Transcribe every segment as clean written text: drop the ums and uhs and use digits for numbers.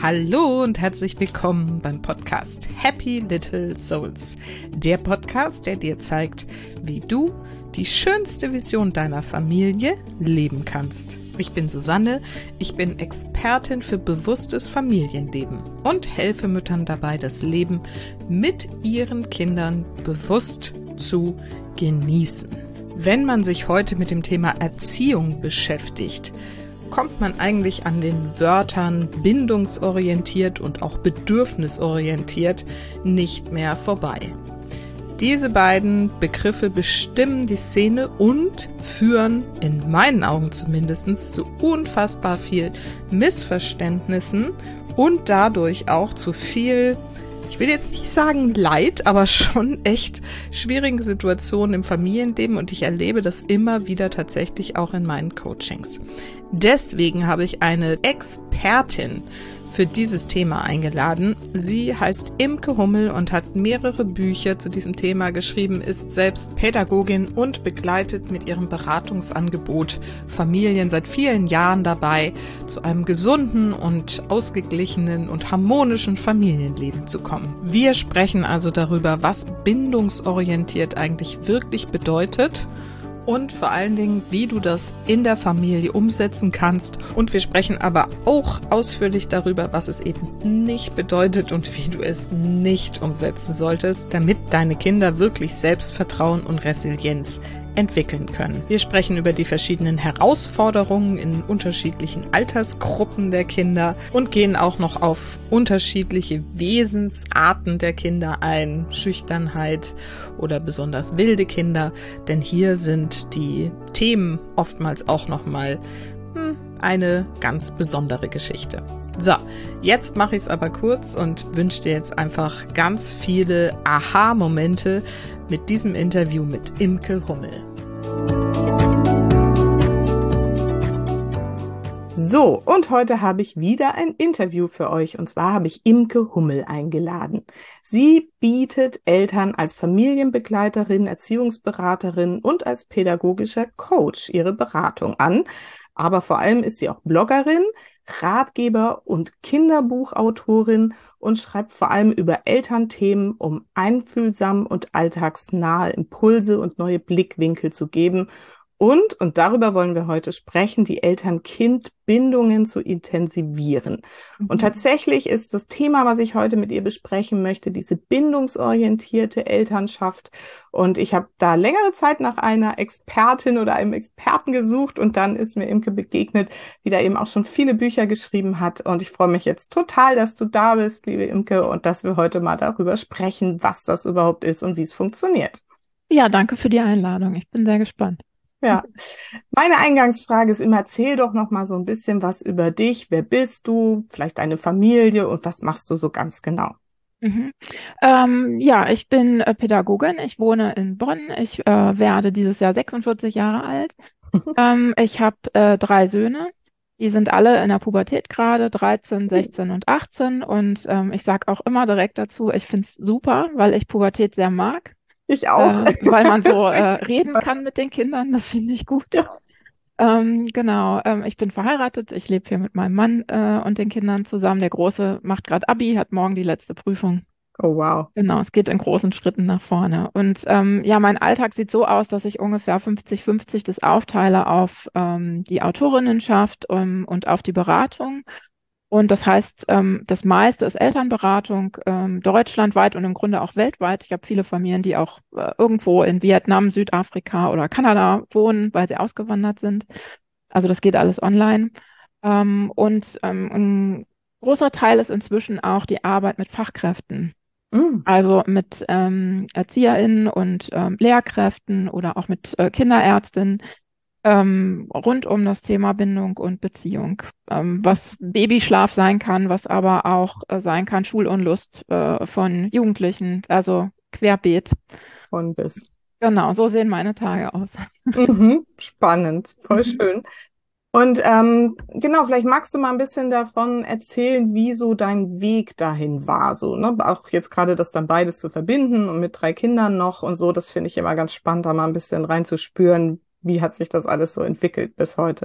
Hallo und herzlich willkommen beim Podcast Happy Little Souls. Der Podcast, der dir zeigt, wie du die schönste Vision deiner Familie leben kannst. Ich bin Susanne, ich bin Expertin für bewusstes Familienleben und helfe Müttern dabei, das Leben mit ihren Kindern bewusst zu genießen. Wenn man sich heute mit dem Thema Erziehung beschäftigt, kommt man eigentlich an den Wörtern bindungsorientiert und auch bedürfnisorientiert nicht mehr vorbei. Diese beiden Begriffe bestimmen die Szene und führen, in meinen Augen zumindest, zu unfassbar viel Missverständnissen und dadurch auch zu viel, ich will jetzt nicht sagen Leid, aber schon echt schwierigen Situationen im Familienleben, und ich erlebe das immer wieder tatsächlich auch in meinen Coachings. Deswegen habe ich eine Expertin für dieses Thema eingeladen. Sie heißt Imke Hummel und hat mehrere Bücher zu diesem Thema geschrieben, ist selbst Pädagogin und begleitet mit ihrem Beratungsangebot Familien seit vielen Jahren dabei, zu einem gesunden und ausgeglichenen und harmonischen Familienleben zu kommen. Wir sprechen also darüber, was bindungsorientiert eigentlich wirklich bedeutet und vor allen Dingen, wie du das in der Familie umsetzen kannst. Und wir sprechen aber auch ausführlich darüber, was es eben nicht bedeutet und wie du es nicht umsetzen solltest, damit deine Kinder wirklich Selbstvertrauen und Resilienz entwickeln können. Wir sprechen über die verschiedenen Herausforderungen in unterschiedlichen Altersgruppen der Kinder und gehen auch noch auf unterschiedliche Wesensarten der Kinder ein, Schüchternheit oder besonders wilde Kinder, denn hier sind die Themen oftmals auch nochmal eine ganz besondere Geschichte. So, jetzt mache ich es aber kurz und wünsche dir jetzt einfach ganz viele Aha-Momente mit diesem Interview mit Imke Hummel. So, und heute habe ich wieder ein Interview für euch, und zwar habe ich Imke Hummel eingeladen. Sie bietet Eltern als Familienbegleiterin, Erziehungsberaterin und als pädagogischer Coach ihre Beratung an. Aber vor allem ist sie auch Bloggerin, Ratgeber und Kinderbuchautorin und schreibt vor allem über Elternthemen, um einfühlsam und alltagsnahe Impulse und neue Blickwinkel zu geben. Und darüber wollen wir heute sprechen, die Eltern-Kind-Bindungen zu intensivieren. Und tatsächlich ist das Thema, was ich heute mit ihr besprechen möchte, diese bindungsorientierte Elternschaft. Und ich habe da längere Zeit nach einer Expertin oder einem Experten gesucht, und dann ist mir Imke begegnet, die da eben auch schon viele Bücher geschrieben hat. Und ich freue mich jetzt total, dass du da bist, liebe Imke, und dass wir heute mal darüber sprechen, was das überhaupt ist und wie es funktioniert. Ja, danke für die Einladung. Ich bin sehr gespannt. Ja, meine Eingangsfrage ist immer, erzähl doch noch mal so ein bisschen was über dich. Wer bist du? Vielleicht deine Familie, und was machst du so ganz genau? Ja, ich bin Pädagogin. Ich wohne in Bonn. Ich werde dieses Jahr 46 Jahre alt. Ich habe 3 Söhne. Die sind alle in der Pubertät gerade, 13, 16 und 18. Und ich sage auch immer direkt dazu, ich finde es super, weil ich Pubertät sehr mag. Ich auch. Weil man so reden kann mit den Kindern, das finde ich gut. Ja. Genau, ich bin verheiratet, ich lebe hier mit meinem Mann und den Kindern zusammen. Der Große macht gerade Abi, hat morgen die letzte Prüfung. Oh, wow. Genau, es geht in großen Schritten nach vorne. Und ja, mein Alltag sieht so aus, dass ich ungefähr 50-50 das aufteile auf die Autorinnenschaft und auf die Beratung. Und das heißt, das meiste ist Elternberatung, deutschlandweit und im Grunde auch weltweit. Ich habe viele Familien, die auch irgendwo in Vietnam, Südafrika oder Kanada wohnen, weil sie ausgewandert sind. Also das geht alles online. Ein großer Teil ist inzwischen auch die Arbeit mit Fachkräften. Also mit ErzieherInnen und Lehrkräften oder auch mit Kinderärztinnen. Rund um das Thema Bindung und Beziehung, was Babyschlaf sein kann, was aber auch sein kann Schulunlust von Jugendlichen, also querbeet. Von bis. Genau, so sehen meine Tage aus. Spannend, voll schön. Und genau, vielleicht magst du mal ein bisschen davon erzählen, wie so dein Weg dahin war, so, ne? Auch jetzt gerade das dann beides zu verbinden und mit 3 Kindern noch und so, das finde ich immer ganz spannend, da mal ein bisschen reinzuspüren, wie hat sich das alles so entwickelt bis heute.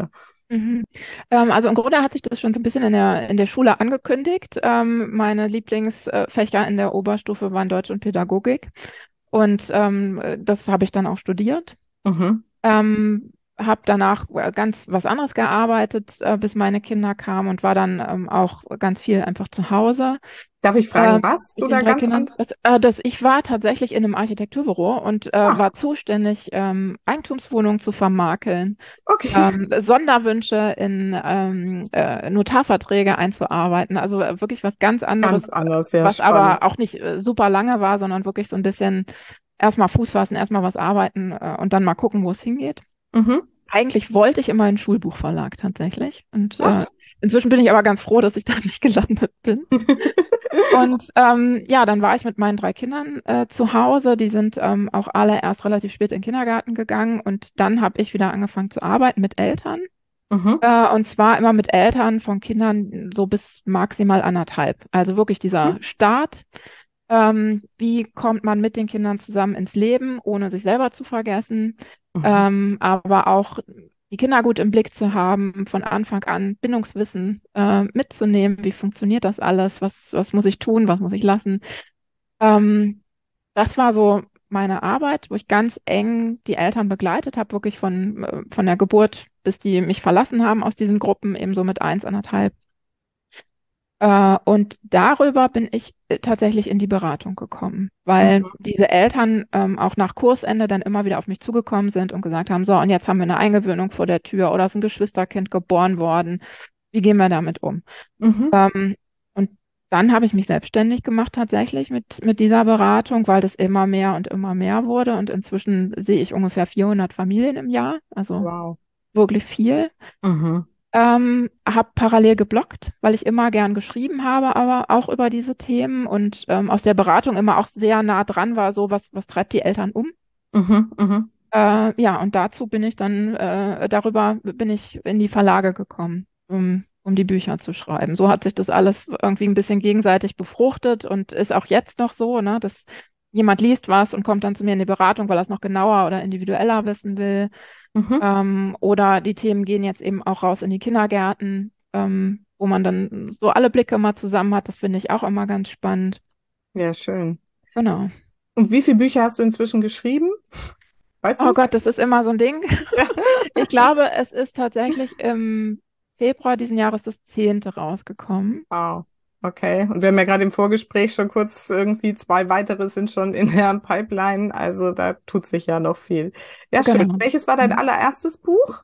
Mhm. Also im Grunde hat sich das schon so ein bisschen in der Schule angekündigt. Meine Lieblingsfächer in der Oberstufe waren Deutsch und Pädagogik. Und das habe ich dann auch studiert. Mhm. Habe danach ganz was anderes gearbeitet, bis meine Kinder kamen und war dann auch ganz viel einfach zu Hause. Darf ich Ähm, fragen, was mit du den da drei ganz Kindern. anders? Ich war tatsächlich in einem Architekturbüro und Ah, war zuständig, Eigentumswohnungen zu vermakeln, okay. Sonderwünsche in Notarverträge einzuarbeiten. Also wirklich was ganz Ganz anderes, anders, ja, was spannend. aber auch nicht super lange war, sondern wirklich so ein bisschen erstmal Fuß fassen, erstmal was arbeiten und dann mal gucken, wo es hingeht. Mhm. Eigentlich wollte ich immer einen Schulbuchverlag tatsächlich. Und Ach. inzwischen bin ich aber ganz froh, dass ich da nicht gelandet bin. Und ja, dann war ich mit meinen drei Kindern zu Hause. Die sind auch alle erst relativ spät in den Kindergarten gegangen. Und dann habe ich wieder angefangen zu arbeiten mit Eltern. Mhm. Und zwar immer mit Eltern von Kindern so bis maximal 1,5. Also wirklich dieser Mhm. Start. Wie kommt man mit den Kindern zusammen ins Leben, ohne sich selber zu vergessen? Mhm. Aber auch die Kinder gut im Blick zu haben, von Anfang an Bindungswissen mitzunehmen. Wie funktioniert das alles? Was muss ich tun? Was muss ich lassen? Ähm, Das war so meine Arbeit, wo ich ganz eng die Eltern begleitet habe, wirklich von der Geburt, bis die mich verlassen haben aus diesen Gruppen, eben so mit 1, 1,5. Und darüber bin ich tatsächlich in die Beratung gekommen, weil Mhm. diese Eltern auch nach Kursende dann immer wieder auf mich zugekommen sind und gesagt haben, so, und jetzt haben wir eine Eingewöhnung vor der Tür oder es ist ein Geschwisterkind geboren worden. Wie gehen wir damit um? Mhm. Ähm, und dann habe ich mich selbstständig gemacht tatsächlich mit dieser Beratung, weil das immer mehr wurde. Und inzwischen sehe ich ungefähr 400 Familien im Jahr, also Wow. wirklich viel. Mhm. Habe parallel gebloggt, weil ich immer gern geschrieben habe, aber auch über diese Themen und aus der Beratung immer auch sehr nah dran war, so was treibt die Eltern um. Mhm. Mhm. Ja, und dazu bin ich dann, darüber bin ich in die Verlage gekommen, um die Bücher zu schreiben. So hat sich das alles irgendwie ein bisschen gegenseitig befruchtet und ist auch jetzt noch so, ne, dass jemand liest was und kommt dann zu mir in die Beratung, weil er es noch genauer oder individueller wissen will. Mhm. Oder die Themen gehen jetzt eben auch raus in die Kindergärten, wo man dann so alle Blicke mal zusammen hat. Das finde ich auch immer ganz spannend. Ja, schön. Genau. Und wie viele Bücher hast du inzwischen geschrieben? Weißt du Oh es? Gott, das ist immer so ein Ding. Ja. Ich glaube, es ist tatsächlich im Februar diesen Jahres das 10. rausgekommen. Wow. Okay. Und wir haben ja gerade im Vorgespräch schon kurz irgendwie zwei weitere sind schon in der Pipeline. Also da tut sich ja noch viel. Ja, schön. Genau. Welches war dein Mhm. allererstes Buch?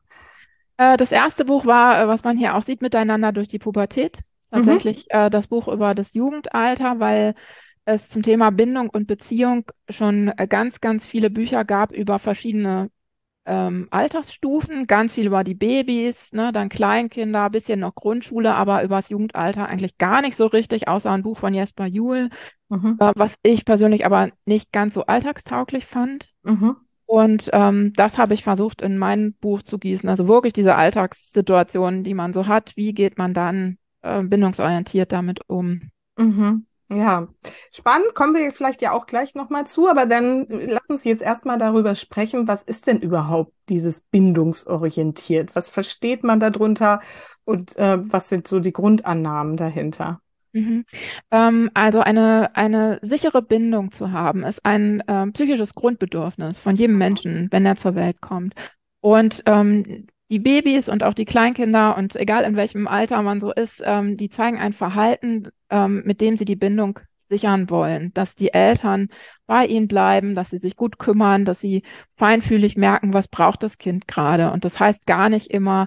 Das erste Buch war, was man hier auch sieht, Miteinander durch die Pubertät. Mhm. Tatsächlich das Buch über das Jugendalter, weil es zum Thema Bindung und Beziehung schon ganz, ganz viele Bücher gab über verschiedene Altersstufen, ganz viel über die Babys, ne, dann Kleinkinder, bisschen noch Grundschule, aber über das Jugendalter eigentlich gar nicht so richtig, außer ein Buch von Jesper Juhl, Mhm. was ich persönlich aber nicht ganz so alltagstauglich fand. Mhm. Und das habe ich versucht in mein Buch zu gießen. Also wirklich diese Alltagssituationen, die man so hat, wie geht man dann bindungsorientiert damit um? Mhm. Ja, spannend, kommen wir vielleicht ja auch gleich nochmal zu, aber dann lass uns jetzt erstmal darüber sprechen, was ist denn überhaupt dieses bindungsorientiert? Was versteht man darunter und was sind so die Grundannahmen dahinter? Mhm. Also eine sichere Bindung zu haben, ist ein psychisches Grundbedürfnis von jedem Menschen, wenn er zur Welt kommt. Und die Babys und auch die Kleinkinder und egal in welchem Alter man so ist, die zeigen ein Verhalten, mit dem sie die Bindung sichern wollen, dass die Eltern bei ihnen bleiben, dass sie sich gut kümmern, dass sie feinfühlig merken, was braucht das Kind gerade. Und das heißt gar nicht immer,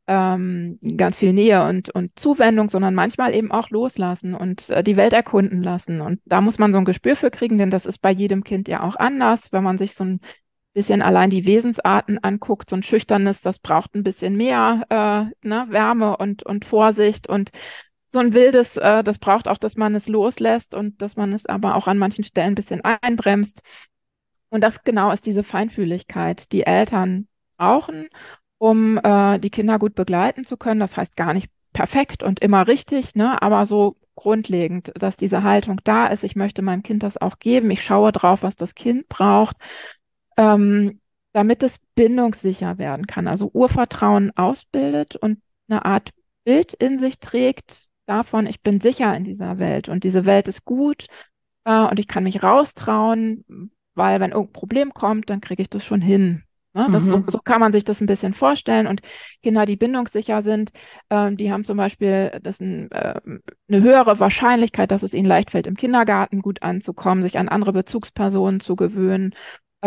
ganz viel Nähe und Zuwendung, sondern manchmal eben auch loslassen und die Welt erkunden lassen. Und da muss man so ein Gespür für kriegen, denn das ist bei jedem Kind ja auch anders. Wenn man sich so ein bisschen allein die Wesensarten anguckt, so ein schüchternes, das braucht ein bisschen mehr ne, Wärme und Vorsicht und so ein wildes, das braucht auch, dass man es loslässt und dass man es aber auch an manchen Stellen ein bisschen einbremst. Und das genau ist diese Feinfühligkeit, die Eltern brauchen, um die Kinder gut begleiten zu können. Das heißt gar nicht perfekt und immer richtig, ne, aber so grundlegend, dass diese Haltung da ist. Ich möchte meinem Kind das auch geben. Ich schaue drauf, was das Kind braucht. Ähm, damit es bindungssicher werden kann, also Urvertrauen ausbildet und eine Art Bild in sich trägt davon, ich bin sicher in dieser Welt und diese Welt ist gut, und ich kann mich raustrauen, weil wenn irgendein Problem kommt, dann kriege ich das schon hin. Ne? Mhm. So kann man sich das ein bisschen vorstellen. Und Kinder, die bindungssicher sind, die haben zum Beispiel eine höhere Wahrscheinlichkeit, dass es ihnen leicht fällt, im Kindergarten gut anzukommen, sich an andere Bezugspersonen zu gewöhnen,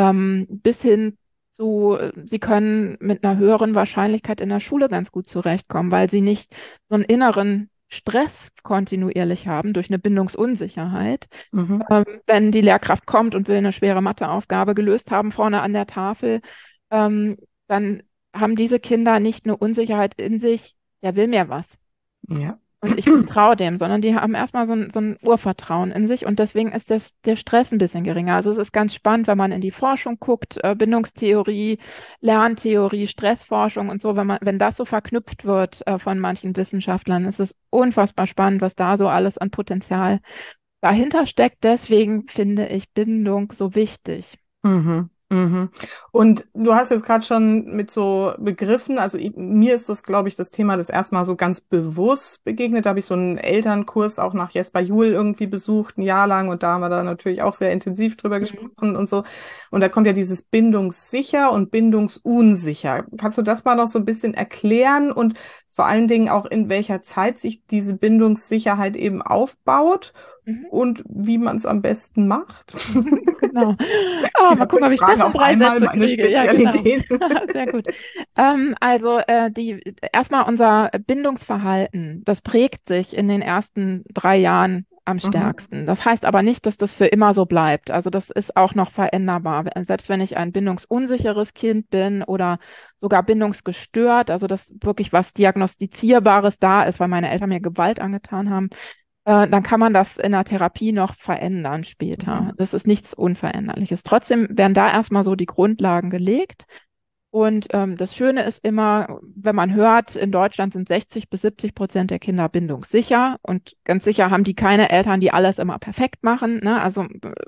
bis hin zu, sie können mit einer höheren Wahrscheinlichkeit in der Schule ganz gut zurechtkommen, weil sie nicht so einen inneren Stress kontinuierlich haben durch eine Bindungsunsicherheit. Mhm. Wenn die Lehrkraft kommt und will eine schwere Matheaufgabe gelöst haben vorne an der Tafel, ähm, dann haben diese Kinder nicht eine Unsicherheit in sich, der will mir was Ja. und ich misstraue dem, sondern die haben erstmal so ein Urvertrauen in sich und deswegen ist der Stress ein bisschen geringer. Also es ist ganz spannend, wenn man in die Forschung guckt, Bindungstheorie, Lerntheorie, Stressforschung und so, wenn das so verknüpft wird, von manchen Wissenschaftlern, ist es unfassbar spannend, was da so alles an Potenzial dahinter steckt. Deswegen finde ich Bindung so wichtig. Mhm, mhm. Und du hast jetzt gerade schon mit so Begriffen, also mir ist das, glaube ich, das Thema das erstmal so ganz bewusst begegnet. Da habe ich so einen Elternkurs auch nach Jesper Juhl irgendwie besucht, ein Jahr lang, und da haben wir da natürlich auch sehr intensiv drüber Mhm. gesprochen und so. Und da kommt ja dieses bindungssicher und bindungsunsicher. Kannst du das mal noch so ein bisschen erklären und vor allen Dingen auch in welcher Zeit sich diese Bindungssicherheit eben aufbaut Mhm. und wie man es am besten macht? Genau. Oh, mal Wieder gucken, fünf ob ich das Fragen in auf 3 einmal, Sätze meine kriege. Ja, genau. Spezialität. Sehr gut. Also erstmal unser Bindungsverhalten, das prägt sich in den ersten 3 Jahren am Mhm. stärksten. Das heißt aber nicht, dass das für immer so bleibt. Also das ist auch noch veränderbar. Selbst wenn ich ein bindungsunsicheres Kind bin oder sogar bindungsgestört, also dass wirklich was Diagnostizierbares da ist, weil meine Eltern mir Gewalt angetan haben, dann kann man das in der Therapie noch verändern später. Mhm. Das ist nichts Unveränderliches. Trotzdem werden da erstmal so die Grundlagen gelegt. Und das Schöne ist immer, wenn man hört, in Deutschland sind 60 bis 70% der Kinder bindungssicher und ganz sicher haben die keine Eltern, die alles immer perfekt machen. Ne? Also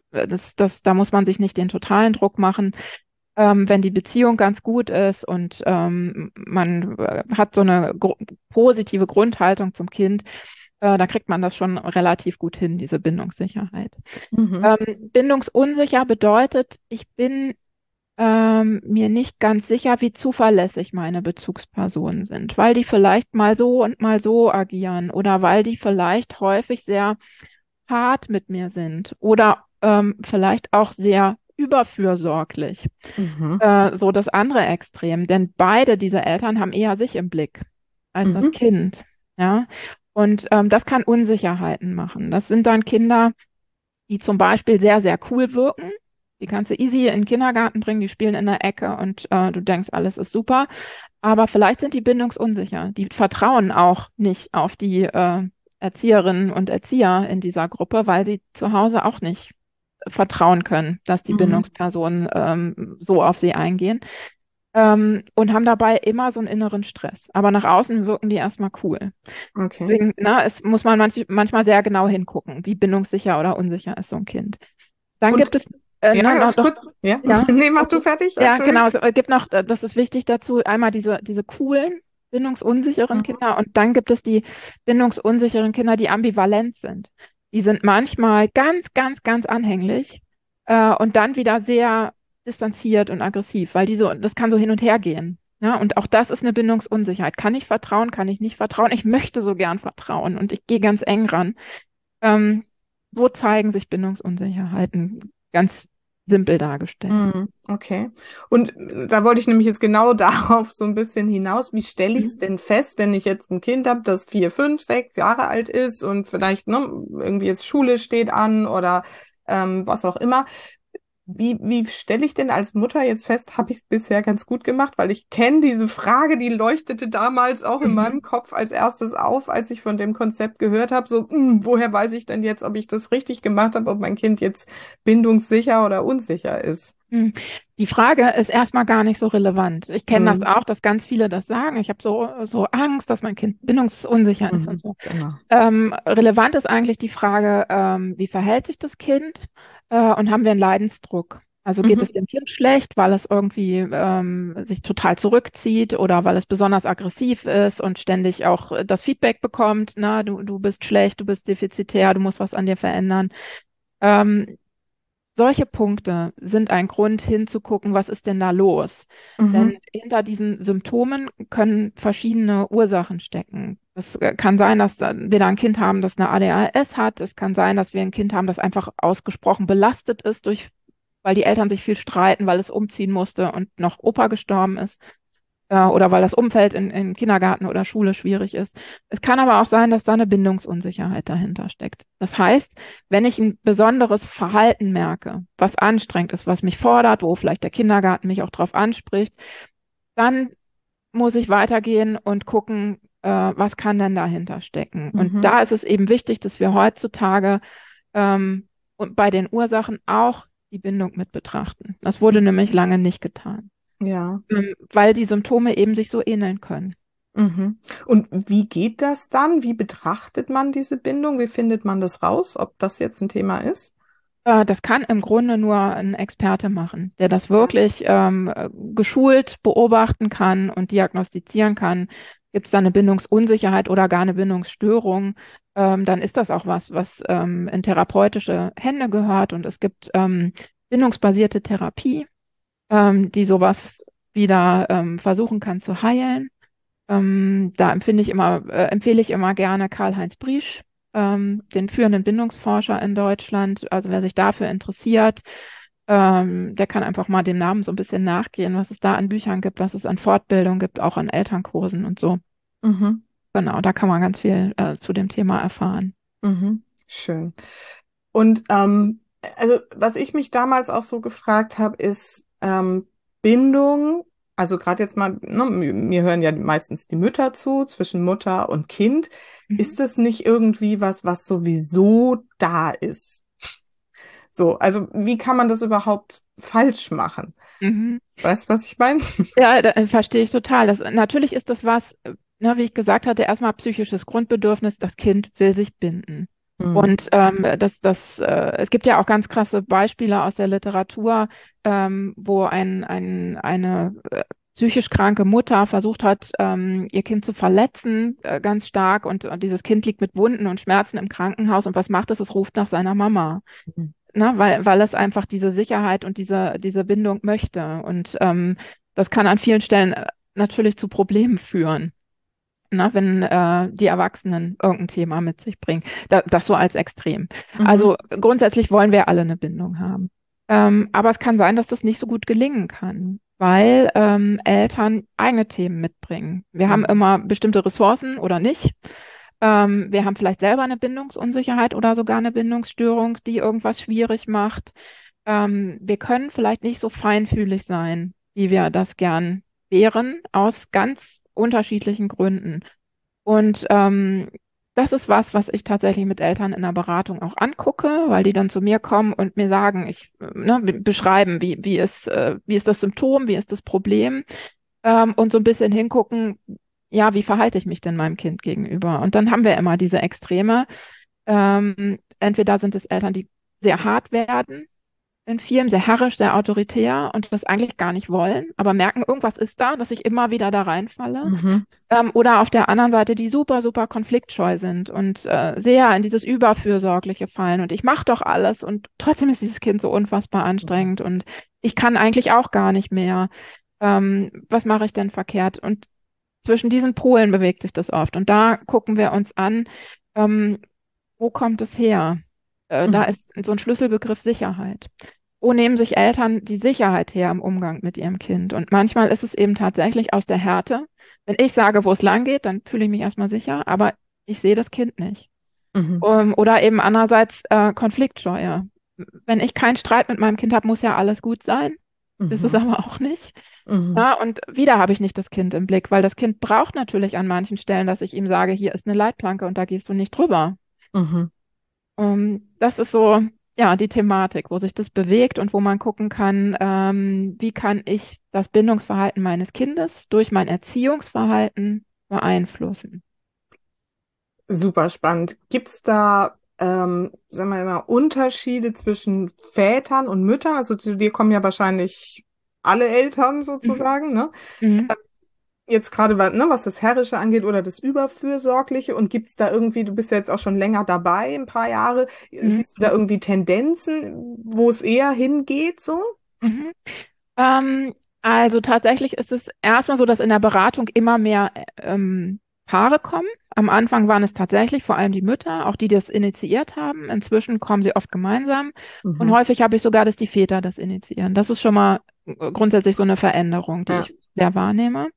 da muss man sich nicht den totalen Druck machen. Wenn die Beziehung ganz gut ist und man hat so eine positive Grundhaltung zum Kind, da kriegt man das schon relativ gut hin, diese Bindungssicherheit. Mhm. Bindungsunsicher bedeutet, ich bin mir nicht ganz sicher, wie zuverlässig meine Bezugspersonen sind, weil die vielleicht mal so und mal so agieren oder weil die vielleicht häufig sehr hart mit mir sind oder vielleicht auch sehr überfürsorglich. Mhm. So das andere Extrem, denn beide diese Eltern haben eher sich im Blick als das Mhm. Kind. Ja, und das kann Unsicherheiten machen. Das sind dann Kinder, die zum Beispiel sehr, sehr cool wirken. Die kannst du easy in den Kindergarten bringen, die spielen in der Ecke und du denkst, alles ist super. Aber vielleicht sind die bindungsunsicher. Die vertrauen auch nicht auf die Erzieherinnen und Erzieher in dieser Gruppe, weil sie zu Hause auch nicht vertrauen können, dass die Mhm. Bindungspersonen so auf sie eingehen. Und haben dabei immer so einen inneren Stress. Aber nach außen wirken die erstmal cool. Okay. Deswegen, na, es muss man manchmal sehr genau hingucken, wie bindungssicher oder unsicher ist so ein Kind. Dann Und gibt es, ja, na, ganz doch, kurz. Ja. ja, Nee, mach du okay. fertig. Ja, genau, Entschuldigung. es gibt noch, das ist wichtig dazu, einmal diese coolen, bindungsunsicheren Mhm. Kinder und dann gibt es die bindungsunsicheren Kinder, die ambivalent sind. Die sind manchmal ganz, ganz, ganz anhänglich und dann wieder sehr distanziert und aggressiv, weil das kann so hin und her gehen. Ja, und auch das ist eine Bindungsunsicherheit. Kann ich vertrauen, kann ich nicht vertrauen? Ich möchte so gern vertrauen und ich gehe ganz eng ran. Ähm, Wo zeigen sich Bindungsunsicherheiten? Ganz simpel dargestellt. Mhm. Okay. Und da wollte ich nämlich jetzt genau darauf so ein bisschen hinaus. Wie stelle ich es Mhm. denn fest, wenn ich jetzt ein Kind habe, das 4, 5, 6 Jahre alt ist und vielleicht ne, irgendwie jetzt Schule steht an oder was auch immer? Wie stelle ich denn als Mutter jetzt fest, habe ich es bisher ganz gut gemacht? Weil ich kenne diese Frage, die leuchtete damals auch in Mhm. meinem Kopf als erstes auf, als ich von dem Konzept gehört habe. So, woher weiß ich denn jetzt, ob ich das richtig gemacht habe, ob mein Kind jetzt bindungssicher oder unsicher ist? Hm. Die Frage ist erstmal gar nicht so relevant. Ich kenne das Mhm. auch, dass ganz viele das sagen. Ich habe so Angst, dass mein Kind bindungsunsicher ist und Mhm. so. Genau. Relevant ist eigentlich die Frage, wie verhält sich das Kind und haben wir einen Leidensdruck? Also geht es Mhm. dem Kind schlecht, weil es irgendwie sich total zurückzieht oder weil es besonders aggressiv ist und ständig auch das Feedback bekommt, na, du bist schlecht, du bist defizitär, du musst was an dir verändern. Ähm, Solche Punkte sind ein Grund hinzugucken, was ist denn da los? Denn Mhm. hinter diesen Symptomen können verschiedene Ursachen stecken. Es kann sein, dass wir da ein Kind haben, das eine ADHS hat. Es kann sein, dass wir ein Kind haben, das einfach ausgesprochen belastet ist weil die Eltern sich viel streiten, weil es umziehen musste und noch Opa gestorben ist, oder weil das Umfeld in Kindergarten oder Schule schwierig ist. Es kann aber auch sein, dass da eine Bindungsunsicherheit dahinter steckt. Das heißt, wenn ich ein besonderes Verhalten merke, was anstrengend ist, was mich fordert, wo vielleicht der Kindergarten mich auch drauf anspricht, dann muss ich weitergehen und gucken, was kann denn dahinter stecken. Und Mhm. da ist es eben wichtig, dass wir heutzutage und bei den Ursachen auch die Bindung mit betrachten. Das wurde nämlich lange nicht getan, Ja. weil die Symptome eben sich so ähneln können. Mhm. Und wie geht das dann? Wie betrachtet man diese Bindung? Wie findet man das raus, ob das jetzt ein Thema ist? Das kann im Grunde nur ein Experte machen, der das wirklich geschult beobachten kann und diagnostizieren kann. Gibt es da eine Bindungsunsicherheit oder gar eine Bindungsstörung? Dann ist das auch was in therapeutische Hände gehört. Und es gibt bindungsbasierte Therapie, die sowas wieder versuchen kann zu heilen. Da empfehle ich immer gerne Karl-Heinz Briesch, den führenden Bindungsforscher in Deutschland. Also wer sich dafür interessiert, der kann einfach mal dem Namen so ein bisschen nachgehen, was es da an Büchern gibt, was es an Fortbildung gibt, auch an Elternkursen und so. Mhm. Genau, da kann man ganz viel zu dem Thema erfahren. Mhm. Schön. Und also was ich mich damals auch so gefragt habe, ist Bindung, also gerade jetzt mal, ne, mir hören ja meistens die Mütter zu, zwischen Mutter und Kind. Mhm. Ist das nicht irgendwie was, was sowieso da ist? So, also wie kann man das überhaupt falsch machen? Mhm. Weißt du, was ich meine? Ja, verstehe ich total. Natürlich ist das was, ne, wie ich gesagt hatte, erstmal psychisches Grundbedürfnis. Das Kind will sich binden. Mhm. Und es gibt ja auch ganz krasse Beispiele aus der Literatur, wo eine psychisch kranke Mutter versucht hat, ihr Kind zu verletzen, ganz stark. Und dieses Kind liegt mit Wunden und Schmerzen im Krankenhaus. Und was macht es? Es ruft nach seiner Mama, ne, weil es einfach diese Sicherheit und diese Bindung möchte. Und das kann an vielen Stellen natürlich zu Problemen führen, ne, wenn die Erwachsenen irgendein Thema mit sich bringen. Das so als Extrem. Mhm. Also grundsätzlich wollen wir alle eine Bindung haben. Aber es kann sein, dass das nicht so gut gelingen kann, weil Eltern eigene Themen mitbringen. Wir haben Mhm. immer bestimmte Ressourcen oder nicht. Wir haben vielleicht selber eine Bindungsunsicherheit oder sogar eine Bindungsstörung, die irgendwas schwierig macht. Wir können vielleicht nicht so feinfühlig sein, wie wir das gern wären, aus ganz unterschiedlichen Gründen. Und das ist was ich tatsächlich mit Eltern in der Beratung auch angucke, weil die dann zu mir kommen und mir sagen, beschreiben, wie ist das Symptom, wie ist das Problem, und so ein bisschen hingucken, ja, wie verhalte ich mich denn meinem Kind gegenüber? Und dann haben wir immer diese Extreme. Entweder sind es Eltern, die sehr hart werden in vielem, sehr herrisch, sehr autoritär und das eigentlich gar nicht wollen, aber merken, irgendwas ist da, dass ich immer wieder da reinfalle. Mhm. Oder auf der anderen Seite, die super, super konfliktscheu sind und sehr in dieses Überfürsorgliche fallen. Und ich mache doch alles und trotzdem ist dieses Kind so unfassbar Mhm. anstrengend und ich kann eigentlich auch gar nicht mehr. Was mache ich denn verkehrt? Und zwischen diesen Polen bewegt sich das oft. Und da gucken wir uns an, ähm, wo kommt es her? Da Mhm. ist so ein Schlüsselbegriff Sicherheit. Wo nehmen sich Eltern die Sicherheit her im Umgang mit ihrem Kind? Und manchmal ist es eben tatsächlich aus der Härte. Wenn ich sage, wo es lang geht, dann fühle ich mich erstmal sicher, aber ich sehe das Kind nicht. Mhm. Oder eben andererseits Konfliktscheue. Wenn ich keinen Streit mit meinem Kind habe, muss ja alles gut sein. Ist es Mhm. aber auch nicht. Mhm. Ja, und wieder habe ich nicht das Kind im Blick, weil das Kind braucht natürlich an manchen Stellen, dass ich ihm sage, hier ist eine Leitplanke und da gehst du nicht drüber. Mhm. Das ist so, ja, die Thematik, wo sich das bewegt und wo man gucken kann, wie kann ich das Bindungsverhalten meines Kindes durch mein Erziehungsverhalten beeinflussen. Super spannend. Gibt's da sagen wir mal, Unterschiede zwischen Vätern und Müttern? Also zu dir kommen ja wahrscheinlich alle Eltern Mhm. sozusagen, ne? Mhm. Jetzt gerade, ne, was das Herrische angeht oder das Überfürsorgliche, und gibt's da irgendwie, du bist ja jetzt auch schon länger dabei, ein paar Jahre, Mhm. siehst du da irgendwie Tendenzen, wo es eher hingeht, so? Mhm. Ähm, also tatsächlich ist es erstmal so, dass in der Beratung immer mehr Paare kommen. Am Anfang waren es tatsächlich vor allem die Mütter, auch die, die das initiiert haben. Inzwischen kommen sie oft gemeinsam. Und Mhm. häufig habe ich sogar, dass die Väter das initiieren. Das ist schon mal grundsätzlich so eine Veränderung, die Ja. ich sehr wahrnehme.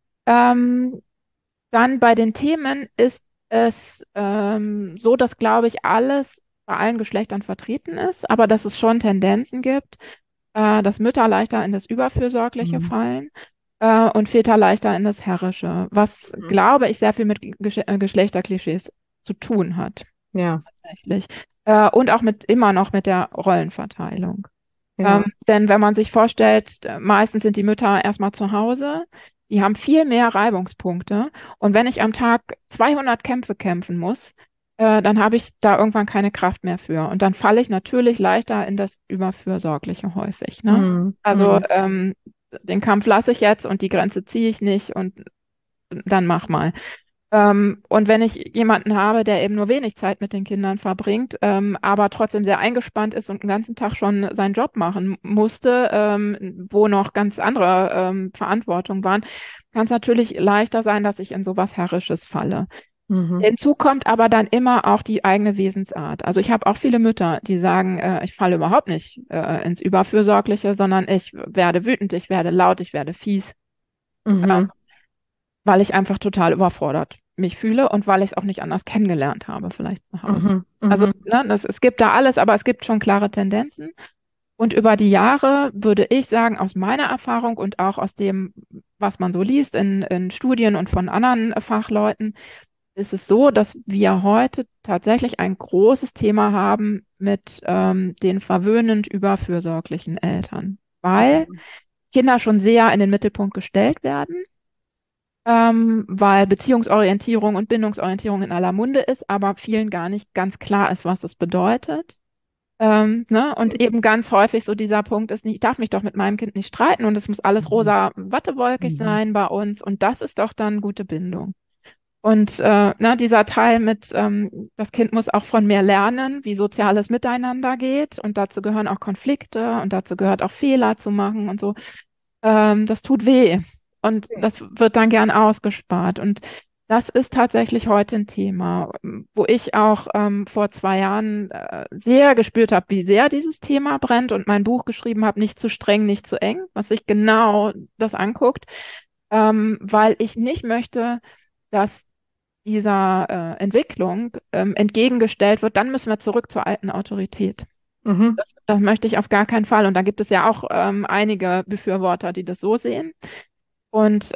Ähm, Dann bei den Themen ist es so, dass, glaube ich, alles bei allen Geschlechtern vertreten ist, aber dass es schon Tendenzen gibt, dass Mütter leichter in das Überfürsorgliche Mhm. fallen und Väter leichter in das Herrische, was, Mhm. glaube ich, sehr viel mit Geschlechterklischees zu tun hat, Ja, tatsächlich. Und auch mit immer noch mit der Rollenverteilung. ja. Denn wenn man sich vorstellt, meistens sind die Mütter erstmal zu Hause, die haben viel mehr Reibungspunkte. Und wenn ich am Tag 200 Kämpfe kämpfen muss, dann habe ich da irgendwann keine Kraft mehr für. Und dann falle ich natürlich leichter in das Überfürsorgliche häufig, ne? Mhm. Also Mhm. den Kampf lasse ich jetzt und die Grenze ziehe ich nicht und dann mach mal. Und wenn ich jemanden habe, der eben nur wenig Zeit mit den Kindern verbringt, aber trotzdem sehr eingespannt ist und den ganzen Tag schon seinen Job machen musste, wo noch ganz andere Verantwortungen waren, kann es natürlich leichter sein, dass ich in sowas Herrisches falle. Mhm. Hinzu kommt aber dann immer auch die eigene Wesensart. Also ich habe auch viele Mütter, die sagen, ich falle überhaupt nicht ins Überfürsorgliche, sondern ich werde wütend, ich werde laut, ich werde fies, Mhm. weil ich einfach total überfordert mich fühle und weil ich es auch nicht anders kennengelernt habe, vielleicht zu Hause. Mhm. Also, Mhm. ne, es gibt da alles, aber es gibt schon klare Tendenzen. Und über die Jahre würde ich sagen, aus meiner Erfahrung und auch aus dem, was man so liest in Studien und von anderen Fachleuten, ist es so, dass wir heute tatsächlich ein großes Thema haben mit den verwöhnend überfürsorglichen Eltern, weil Mhm. Kinder schon sehr in den Mittelpunkt gestellt werden, weil Beziehungsorientierung und Bindungsorientierung in aller Munde ist, aber vielen gar nicht ganz klar ist, was es bedeutet. Ne? Und eben ganz häufig so dieser Punkt ist, ich darf mich doch mit meinem Kind nicht streiten und es muss alles Mhm. rosa wattewolkig Mhm. sein bei uns und das ist doch dann gute Bindung. Und dieser Teil mit, das Kind muss auch von mir lernen, wie soziales Miteinander geht und dazu gehören auch Konflikte und dazu gehört auch Fehler zu machen und so. Das tut weh und das wird dann gern ausgespart. Und das ist tatsächlich heute ein Thema, wo ich auch vor 2 Jahren sehr gespürt habe, wie sehr dieses Thema brennt und mein Buch geschrieben habe, nicht zu streng, nicht zu eng, was sich genau das anguckt, weil ich nicht möchte, dass dieser Entwicklung entgegengestellt wird, dann müssen wir zurück zur alten Autorität. Mhm. Das möchte ich auf gar keinen Fall. Und da gibt es ja auch einige Befürworter, die das so sehen. Und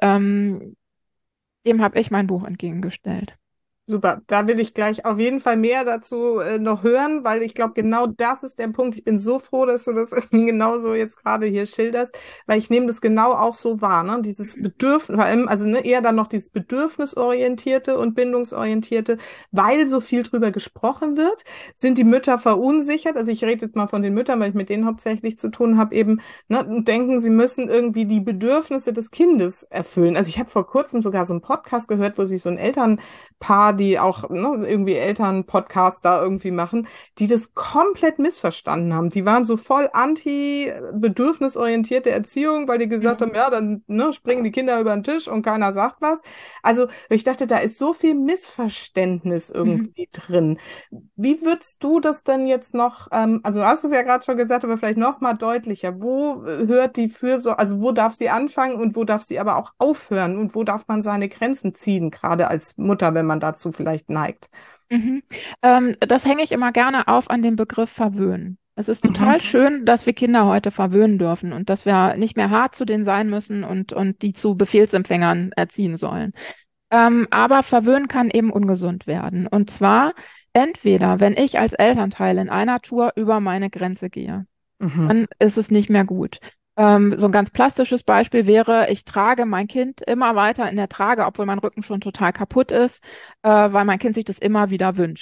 dem habe ich mein Buch entgegengestellt. Super, da will ich gleich auf jeden Fall mehr dazu noch hören, weil ich glaube, genau das ist der Punkt. Ich bin so froh, dass du das irgendwie genauso jetzt gerade hier schilderst, weil ich nehme das genau auch so wahr, ne? Dieses Bedürfnis, vor allem, also ne, eher dann noch dieses bedürfnisorientierte und bindungsorientierte, weil so viel drüber gesprochen wird, sind die Mütter verunsichert. Also ich rede jetzt mal von den Müttern, weil ich mit denen hauptsächlich zu tun habe, eben, ne, und denken, sie müssen irgendwie die Bedürfnisse des Kindes erfüllen. Also ich habe vor kurzem sogar so einen Podcast gehört, wo sich so ein Paar, die auch ne, irgendwie Eltern-Podcast da irgendwie machen, die das komplett missverstanden haben. Die waren so voll anti-bedürfnisorientierte Erziehung, weil die gesagt haben, Mhm. ja, dann ne, springen die Kinder über den Tisch und keiner sagt was. Also ich dachte, da ist so viel Missverständnis Mhm. irgendwie drin. Wie würdest du das denn jetzt noch, also du hast es ja gerade schon gesagt, aber vielleicht noch mal deutlicher, wo hört die Fürsorge, also wo darf sie anfangen und wo darf sie aber auch aufhören und wo darf man seine Grenzen ziehen, gerade als Mutter, wenn man dazu vielleicht neigt? Mhm. Das hänge ich immer gerne auf an dem Begriff verwöhnen. Es ist Mhm. total schön, dass wir Kinder heute verwöhnen dürfen und dass wir nicht mehr hart zu denen sein müssen und die zu Befehlsempfängern erziehen sollen. Aber verwöhnen kann eben ungesund werden. Und zwar entweder, wenn ich als Elternteil in einer Tour über meine Grenze gehe, Mhm. dann ist es nicht mehr gut. So ein ganz plastisches Beispiel wäre, ich trage mein Kind immer weiter in der Trage, obwohl mein Rücken schon total kaputt ist, weil mein Kind sich das immer wieder wünscht.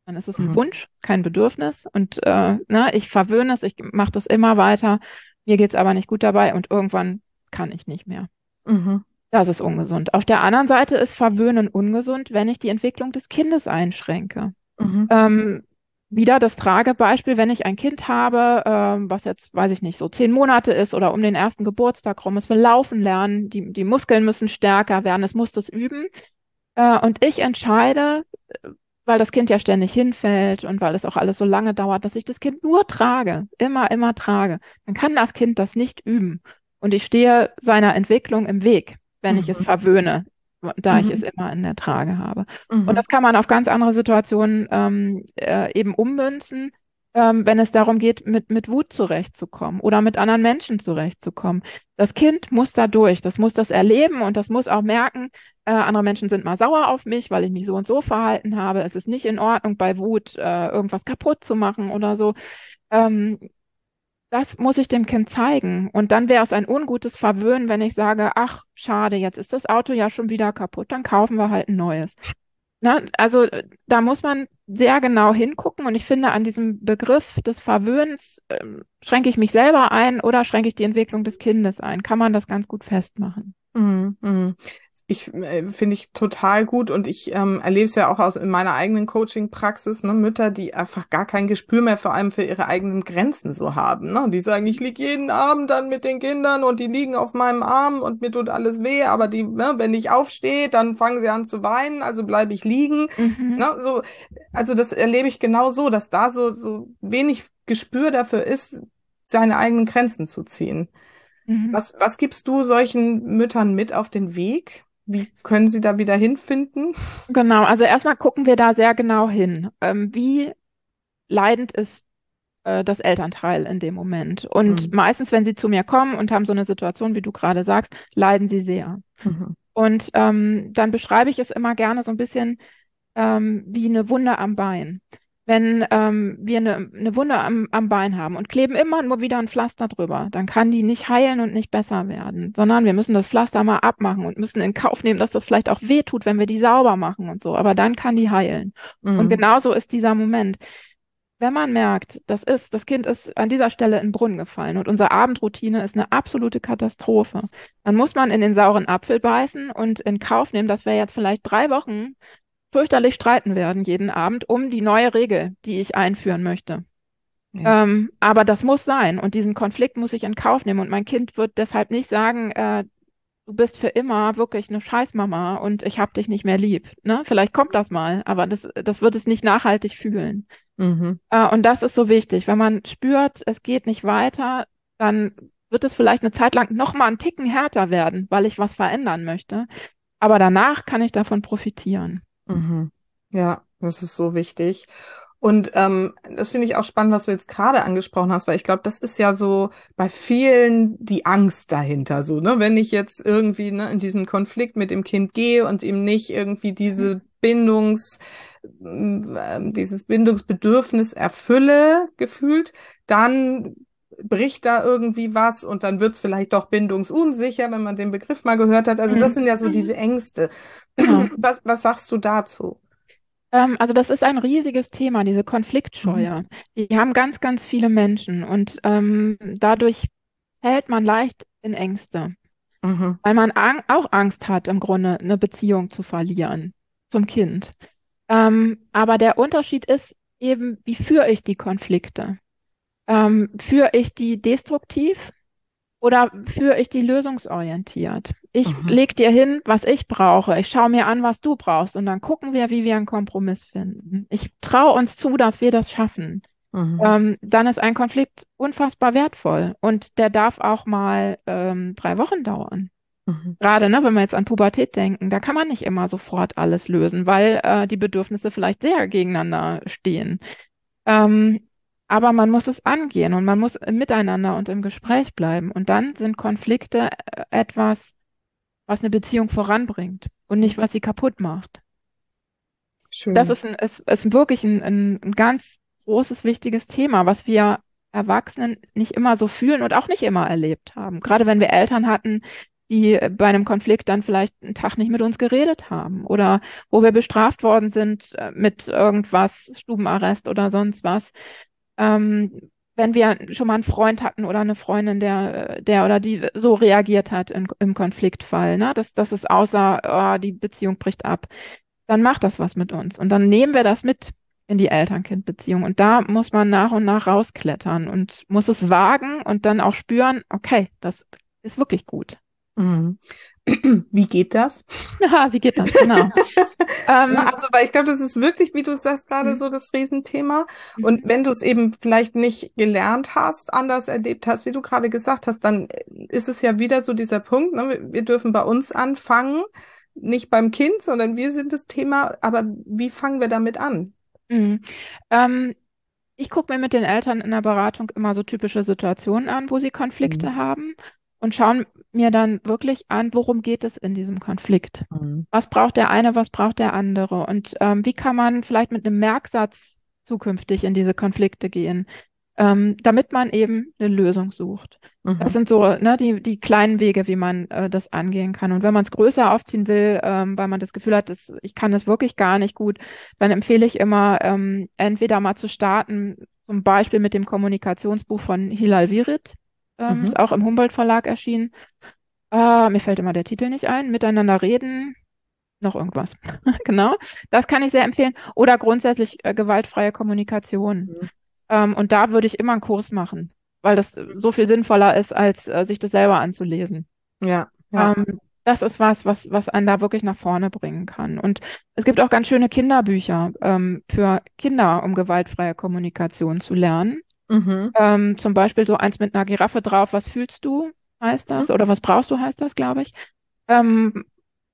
Dann ist es ein Wunsch, kein Bedürfnis. Und ich verwöhne es, ich mache das immer weiter. Mir geht's aber nicht gut dabei und irgendwann kann ich nicht mehr. Mhm. Das ist ungesund. Auf der anderen Seite ist Verwöhnen ungesund, wenn ich die Entwicklung des Kindes einschränke. Mhm. Ähm, Wieder das Tragebeispiel, wenn ich ein Kind habe, was jetzt, weiß ich nicht, so 10 Monate ist oder um den ersten Geburtstag rum, es will laufen lernen, die Muskeln müssen stärker werden, es muss das üben. Und ich entscheide, weil das Kind ja ständig hinfällt und weil es auch alles so lange dauert, dass ich das Kind nur trage, immer trage, dann kann das Kind das nicht üben. Und ich stehe seiner Entwicklung im Weg, wenn ich es Mhm. verwöhne, da ich es Mhm. immer in der Trage habe. Und Mhm. das kann man auf ganz andere Situationen eben ummünzen, wenn es darum geht, mit Wut zurechtzukommen oder mit anderen Menschen zurechtzukommen. Das Kind muss da durch, das muss das erleben und das muss auch merken, andere Menschen sind mal sauer auf mich, weil ich mich so und so verhalten habe. Es ist nicht in Ordnung, bei Wut irgendwas kaputt zu machen oder so. Ähm, Das muss ich dem Kind zeigen. Und dann wäre es ein ungutes Verwöhnen, wenn ich sage, ach, schade, jetzt ist das Auto ja schon wieder kaputt, dann kaufen wir halt ein neues. Ne? Also da muss man sehr genau hingucken. Und ich finde, an diesem Begriff des Verwöhnens schränke ich mich selber ein oder schränke ich die Entwicklung des Kindes ein. Kann man das ganz gut festmachen. Mhm. Mhm. Finde ich total gut und ich erlebe es ja auch in meiner eigenen Coaching-Praxis, ne, Mütter, die einfach gar kein Gespür mehr vor allem für ihre eigenen Grenzen so haben, ne? Die sagen, ich lieg jeden Abend dann mit den Kindern und die liegen auf meinem Arm und mir tut alles weh, aber die, ne, wenn ich aufstehe, dann fangen sie an zu weinen, also bleibe ich liegen, Mhm. ne? So, also das erlebe ich genau so, dass da so wenig Gespür dafür ist, seine eigenen Grenzen zu ziehen. Mhm. Was gibst du solchen Müttern mit auf den Weg? Wie können sie da wieder hinfinden? Genau, also erstmal gucken wir da sehr genau hin. Wie leidend ist das Elternteil in dem Moment? Und Mhm. meistens, wenn sie zu mir kommen und haben so eine Situation, wie du gerade sagst, leiden sie sehr. Mhm. Und dann beschreibe ich es immer gerne so ein bisschen wie eine Wunde am Bein. Wenn wir eine Wunde am Bein haben und kleben immer nur wieder ein Pflaster drüber, dann kann die nicht heilen und nicht besser werden, sondern wir müssen das Pflaster mal abmachen und müssen in Kauf nehmen, dass das vielleicht auch weh tut, wenn wir die sauber machen und so. Aber dann kann die heilen. Und Mhm. genauso ist dieser Moment. Wenn man merkt, das Kind ist an dieser Stelle in den Brunnen gefallen und unsere Abendroutine ist eine absolute Katastrophe, dann muss man in den sauren Apfel beißen und in Kauf nehmen, dass wir jetzt vielleicht 3 Wochen fürchterlich streiten werden jeden Abend um die neue Regel, die ich einführen möchte. Ja. Aber das muss sein und diesen Konflikt muss ich in Kauf nehmen und mein Kind wird deshalb nicht sagen, du bist für immer wirklich eine Scheißmama und ich hab dich nicht mehr lieb. Ne? Vielleicht kommt das mal, aber das wird es nicht nachhaltig fühlen. Mhm. Und das ist so wichtig. Wenn man spürt, es geht nicht weiter, dann wird es vielleicht eine Zeit lang noch mal einen Ticken härter werden, weil ich was verändern möchte. Aber danach kann ich davon profitieren. Mhm. Ja, das ist so wichtig. Und das finde ich auch spannend, was du jetzt gerade angesprochen hast, weil ich glaube, das ist ja so bei vielen die Angst dahinter, so, ne? Wenn ich jetzt irgendwie, ne, in diesen Konflikt mit dem Kind gehe und ihm nicht irgendwie dieses Bindungsbedürfnis erfülle, gefühlt, dann bricht da irgendwie was und dann wird's vielleicht doch bindungsunsicher, wenn man den Begriff mal gehört hat. Also das Mhm. sind ja so Mhm. diese Ängste. Genau. Was sagst du dazu? Also das ist ein riesiges Thema, diese Mhm. Konfliktscheue. Die haben ganz viele Menschen und dadurch fällt man leicht in Ängste, Mhm. weil man auch Angst hat, im Grunde eine Beziehung zu verlieren zum Kind. Aber der Unterschied ist eben, wie führe ich die Konflikte? Führe ich die destruktiv oder führe ich die lösungsorientiert? Ich Mhm. leg dir hin, was ich brauche. Ich schaue mir an, was du brauchst. Und dann gucken wir, wie wir einen Kompromiss finden. Ich traue uns zu, dass wir das schaffen. Mhm. Dann ist ein Konflikt unfassbar wertvoll. Und der darf auch mal 3 Wochen dauern. Mhm. Gerade, ne, wenn wir jetzt an Pubertät denken, da kann man nicht immer sofort alles lösen, weil die Bedürfnisse vielleicht sehr gegeneinander stehen. Ähm, aber man muss es angehen und man muss im Miteinander und im Gespräch bleiben. Und dann sind Konflikte etwas, was eine Beziehung voranbringt und nicht, was sie kaputt macht. Das Schön. ist wirklich ein ganz großes, wichtiges Thema, was wir Erwachsenen nicht immer so fühlen und auch nicht immer erlebt haben. Gerade wenn wir Eltern hatten, die bei einem Konflikt dann vielleicht einen Tag nicht mit uns geredet haben oder wo wir bestraft worden sind mit irgendwas, Stubenarrest oder sonst was. Wenn wir schon mal einen Freund hatten oder eine Freundin, der oder die so reagiert hat im Konfliktfall, ne? Dass es außer, die Beziehung bricht ab, dann macht das was mit uns. Und dann nehmen wir das mit in die Eltern-Kind-Beziehung. Und da muss man nach und nach rausklettern und muss es wagen und dann auch spüren, okay, das ist wirklich gut. Mhm. Wie geht das? Ja, wie geht das? Genau. Also, weil ich glaube, das ist wirklich, wie du sagst, gerade Mhm. so das Riesenthema. Und Mhm. wenn du es eben vielleicht nicht gelernt hast, anders erlebt hast, wie du gerade gesagt hast, dann ist es ja wieder so dieser Punkt, ne? Wir dürfen bei uns anfangen, nicht beim Kind, sondern wir sind das Thema. Aber wie fangen wir damit an? Mhm. Ähm, Ich gucke mir mit den Eltern in der Beratung immer so typische Situationen an, wo sie Mhm. Konflikte haben und schauen mir dann wirklich an, worum geht es in diesem Konflikt? Mhm. Was braucht der eine, was braucht der andere? Und wie kann man vielleicht mit einem Merksatz zukünftig in diese Konflikte gehen, damit man eben eine Lösung sucht? Das Mhm. sind so, ne, die kleinen Wege, wie man das angehen kann. Und wenn man es größer aufziehen will, weil man das Gefühl hat, ich kann das wirklich gar nicht gut, dann empfehle ich immer, entweder mal zu starten, zum Beispiel mit dem Kommunikationsbuch von Hilal Virit, Mhm. ist auch im Humboldt Verlag erschienen. Mir fällt immer der Titel nicht ein. Miteinander reden, noch irgendwas. Genau. Das kann ich sehr empfehlen. Oder grundsätzlich gewaltfreie Kommunikation. Mhm. Und da würde ich immer einen Kurs machen, weil das so viel sinnvoller ist, als sich das selber anzulesen. Ja, ja. Das ist was einen da wirklich nach vorne bringen kann. Und es gibt auch ganz schöne Kinderbücher für Kinder, um gewaltfreie Kommunikation zu lernen. Mhm. Zum Beispiel so eins mit einer Giraffe drauf. Was fühlst du, heißt das? Oder was brauchst du, heißt das, glaube ich. Ähm,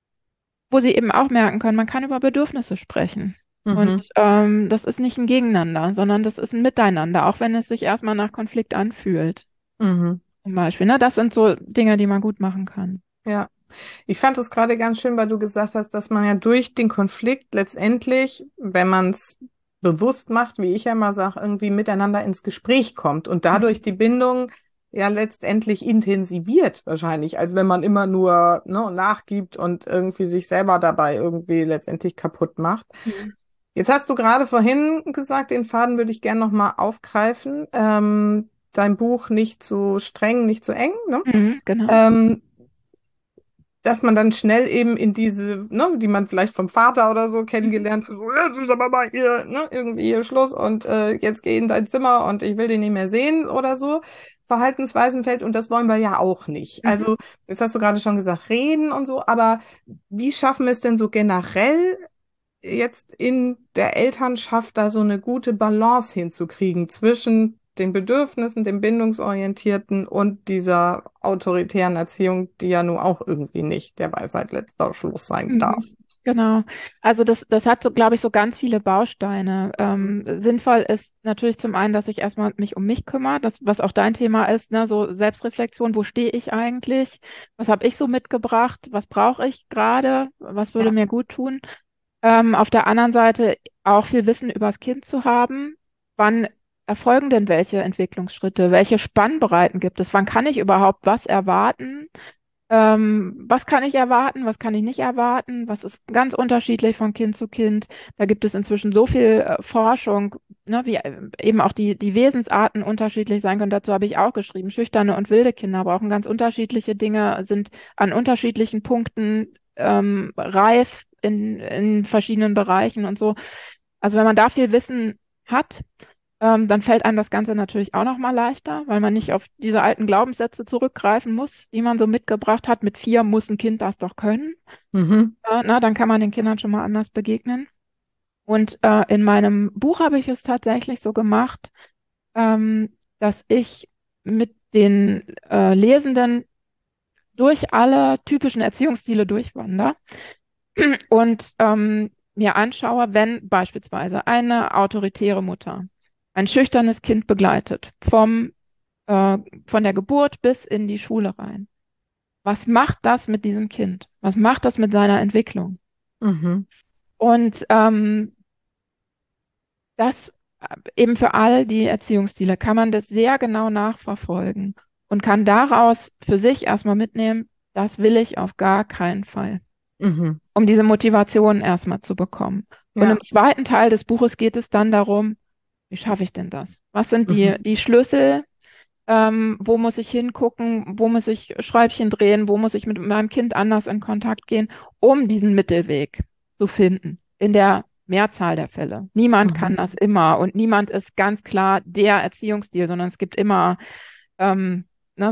Wo sie eben auch merken können, man kann über Bedürfnisse sprechen. Mhm. Und das ist nicht ein Gegeneinander, sondern das ist ein Miteinander, auch wenn es sich erstmal nach Konflikt anfühlt. Mhm. Zum Beispiel, ne? Das sind so Dinge, die man gut machen kann. Ja. Ich fand es gerade ganz schön, weil du gesagt hast, dass man ja durch den Konflikt letztendlich, wenn man es bewusst macht, wie ich ja immer sage, irgendwie miteinander ins Gespräch kommt und dadurch die Bindung ja letztendlich intensiviert wahrscheinlich, als wenn man immer nur ne, nachgibt und irgendwie sich selber dabei irgendwie letztendlich kaputt macht. Mhm. Jetzt hast du gerade vorhin gesagt, den Faden würde ich gerne nochmal aufgreifen. Dein Buch nicht zu streng, nicht zu eng, ne? Mhm, genau. Ähm, dass man dann schnell eben in diese, ne, die man vielleicht vom Vater oder so Mhm. kennengelernt hat, so, jetzt ist aber mal hier, ne, irgendwie hier Schluss und jetzt geh in dein Zimmer und ich will dich nicht mehr sehen oder so, Verhaltensweisen fällt und das wollen wir ja auch nicht. Mhm. Also, jetzt hast du gerade schon gesagt, reden und so, aber wie schaffen wir es denn so generell jetzt in der Elternschaft da so eine gute Balance hinzukriegen zwischen den Bedürfnissen, dem Bindungsorientierten und dieser autoritären Erziehung, die ja nun auch irgendwie nicht der Weisheit letzter Schluss sein darf. Mhm. Genau. Also das hat so, glaube ich, so ganz viele Bausteine. Sinnvoll ist natürlich zum einen, dass ich erstmal mich um mich kümmere, das, was auch dein Thema ist, ne, so Selbstreflexion, wo stehe ich eigentlich? Was habe ich so mitgebracht? Was brauche ich gerade? Was würde Ja. mir gut tun? Auf der anderen Seite auch viel Wissen über das Kind zu haben. Wann erfolgen denn welche Entwicklungsschritte? Welche Spannbreiten gibt es? Wann kann ich überhaupt was erwarten? Was kann ich erwarten? Was kann ich nicht erwarten? Was ist ganz unterschiedlich von Kind zu Kind? Da gibt es inzwischen so viel Forschung, ne, wie eben auch die Wesensarten unterschiedlich sein können. Dazu habe ich auch geschrieben. Schüchterne und wilde Kinder brauchen ganz unterschiedliche Dinge, sind an unterschiedlichen Punkten reif in verschiedenen Bereichen und so. Also wenn man da viel Wissen hat, dann fällt einem das Ganze natürlich auch noch mal leichter, weil man nicht auf diese alten Glaubenssätze zurückgreifen muss, die man so mitgebracht hat. Mit 4 muss ein Kind das doch können. Mhm. Na, dann kann man den Kindern schon mal anders begegnen. Und in meinem Buch habe ich es tatsächlich so gemacht, dass ich mit den Lesenden durch alle typischen Erziehungsstile durchwandere und mir anschaue, wenn beispielsweise eine autoritäre Mutter ein schüchternes Kind begleitet, von der Geburt bis in die Schule rein. Was macht das mit diesem Kind? Was macht das mit seiner Entwicklung? Mhm. Und das eben für all die Erziehungsstile kann man das sehr genau nachverfolgen und kann daraus für sich erstmal mitnehmen, das will ich auf gar keinen Fall, Mhm. um diese Motivation erstmal zu bekommen. Und im Ja. zweiten Teil des Buches geht es dann darum, wie schaffe ich denn das? Was sind Mhm. die Schlüssel? Wo muss ich hingucken? Wo muss ich Schräubchen drehen? Wo muss ich mit meinem Kind anders in Kontakt gehen, um diesen Mittelweg zu finden? In der Mehrzahl der Fälle. Niemand kann Mhm. das immer und niemand ist ganz klar der Erziehungsstil, sondern es gibt immer ähm,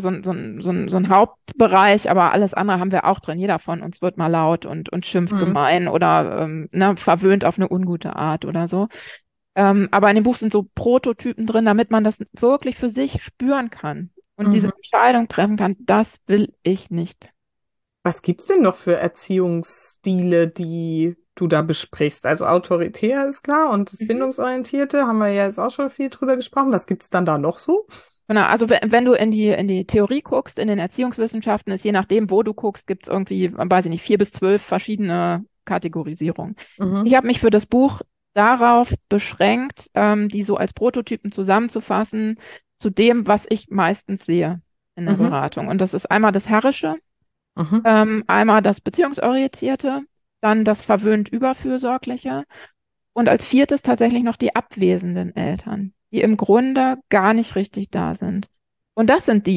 so ein Hauptbereich, aber alles andere haben wir auch drin. Jeder von uns wird mal laut und schimpft Mhm. gemein oder verwöhnt auf eine ungute Art oder so. Aber in dem Buch sind so Prototypen drin, damit man das wirklich für sich spüren kann und diese Mhm. Entscheidung treffen kann, das will ich nicht. Was gibt's denn noch für Erziehungsstile, die du da besprichst? Also autoritär ist klar und das Mhm. Bindungsorientierte haben wir ja jetzt auch schon viel drüber gesprochen. Was gibt's dann da noch so? Genau, also wenn du in die Theorie guckst, in den Erziehungswissenschaften, ist je nachdem, wo du guckst, gibt es irgendwie, weiß ich nicht, 4 bis 12 verschiedene Kategorisierungen. Mhm. Ich habe mich für das Buch darauf beschränkt, die so als Prototypen zusammenzufassen zu dem, was ich meistens sehe in der Mhm. Beratung. Und das ist einmal das Herrische, Mhm. einmal das Beziehungsorientierte, dann das verwöhnt Überfürsorgliche und als viertes tatsächlich noch die abwesenden Eltern, die im Grunde gar nicht richtig da sind. Und das sind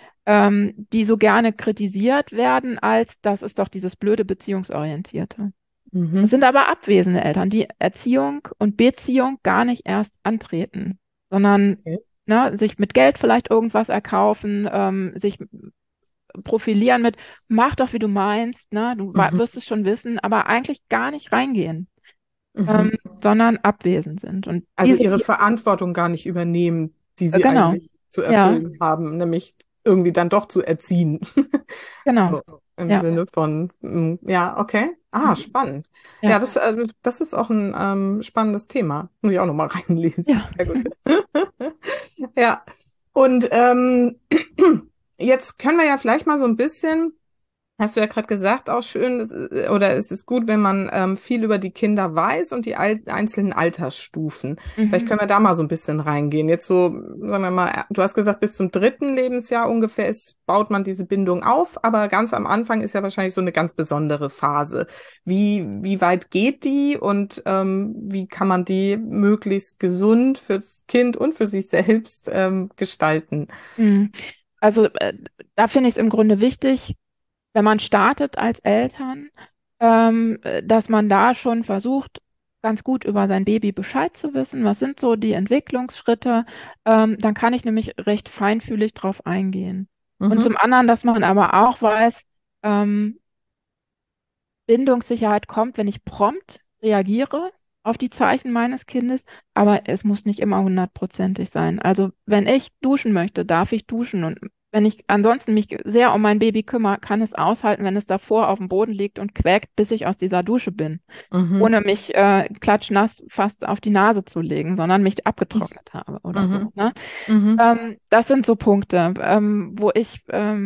die so gerne kritisiert werden, als das ist doch dieses blöde Beziehungsorientierte. Es Mhm. sind aber abwesende Eltern, die Erziehung und Beziehung gar nicht erst antreten, sondern Okay. sich mit Geld vielleicht irgendwas erkaufen, sich profilieren mit, mach doch, wie du meinst, ne? Du Mhm. wirst es schon wissen, aber eigentlich gar nicht reingehen, Mhm. sondern abwesend sind. Und Also ihre Verantwortung gar nicht übernehmen, die sie genau, eigentlich zu ja, erfüllen haben, nämlich irgendwie dann doch zu erziehen. genau, So im ja, Sinne von, ja, okay. Ah, mhm, spannend. ja, Ja, das ist auch ein spannendes Thema. Muss ich auch nochmal reinlesen. ja. Sehr gut. Ja. Und jetzt können wir ja vielleicht mal so ein bisschen. Hast du ja gerade gesagt, auch schön, oder es ist gut, wenn man viel über die Kinder weiß und die einzelnen Altersstufen. Vielleicht Mhm. können wir da mal so ein bisschen reingehen. Jetzt so, sagen wir mal, du hast gesagt, bis zum dritten Lebensjahr ungefähr baut man diese Bindung auf, aber ganz am Anfang ist ja wahrscheinlich so eine ganz besondere Phase. Wie weit geht die und wie kann man die möglichst gesund fürs Kind und für sich selbst gestalten? Mhm. Also da finde ich es im Grunde wichtig, wenn man startet als Eltern, dass man da schon versucht, ganz gut über sein Baby Bescheid zu wissen. Was sind so die Entwicklungsschritte? Dann kann ich nämlich recht feinfühlig drauf eingehen. Und Mhm. zum anderen, dass man aber auch weiß, ähm, Bindungssicherheit kommt, wenn ich prompt reagiere auf die Zeichen meines Kindes, aber es muss nicht immer hundertprozentig sein. Also wenn ich duschen möchte, darf ich duschen und wenn ich ansonsten mich sehr um mein Baby kümmere, kann es aushalten, wenn es davor auf dem Boden liegt und quäkt, bis ich aus dieser Dusche bin, Mhm. ohne mich klatschnass fast auf die Nase zu legen, sondern mich abgetrocknet habe oder so. Mhm. Ne? Mhm. Das sind so Punkte, wo ich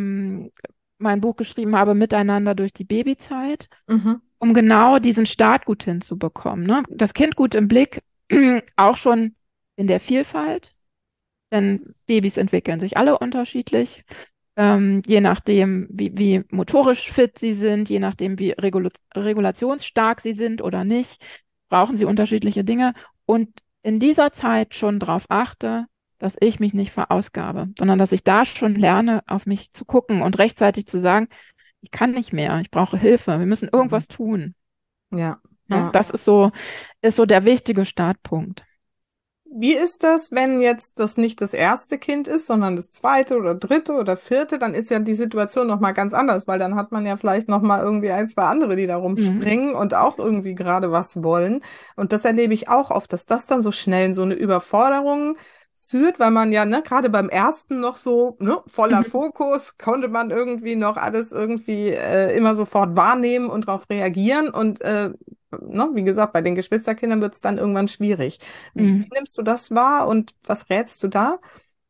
mein Buch geschrieben habe, Miteinander durch die Babyzeit, Mhm. um genau diesen Start gut hinzubekommen. Ne? Das Kind gut im Blick, auch schon in der Vielfalt, denn Babys entwickeln sich alle unterschiedlich, je nachdem, wie motorisch fit sie sind, je nachdem, wie regulationsstark sie sind oder nicht, brauchen sie unterschiedliche Dinge. Und in dieser Zeit schon darauf achte, dass ich mich nicht verausgabe, sondern dass ich da schon lerne, auf mich zu gucken und rechtzeitig zu sagen, ich kann nicht mehr, ich brauche Hilfe, wir müssen Mhm. irgendwas tun. Ja, Ne? ja. Das ist so der wichtige Startpunkt. Wie ist das, wenn jetzt das nicht das erste Kind ist, sondern das zweite oder dritte oder vierte? Dann ist ja die Situation noch mal ganz anders, weil dann hat man ja vielleicht noch mal irgendwie ein, zwei andere, die da Mhm. rumspringen und auch irgendwie gerade was wollen. Und das erlebe ich auch oft, dass das dann so schnell in so eine Überforderung führt, weil man ja, ne, gerade beim ersten noch so, ne, voller Mhm. Fokus, konnte man irgendwie noch alles irgendwie immer sofort wahrnehmen und darauf reagieren. Und ne, wie gesagt, bei den Geschwisterkindern wird es dann irgendwann schwierig. Wie Mhm. nimmst du das wahr und was rätst du da?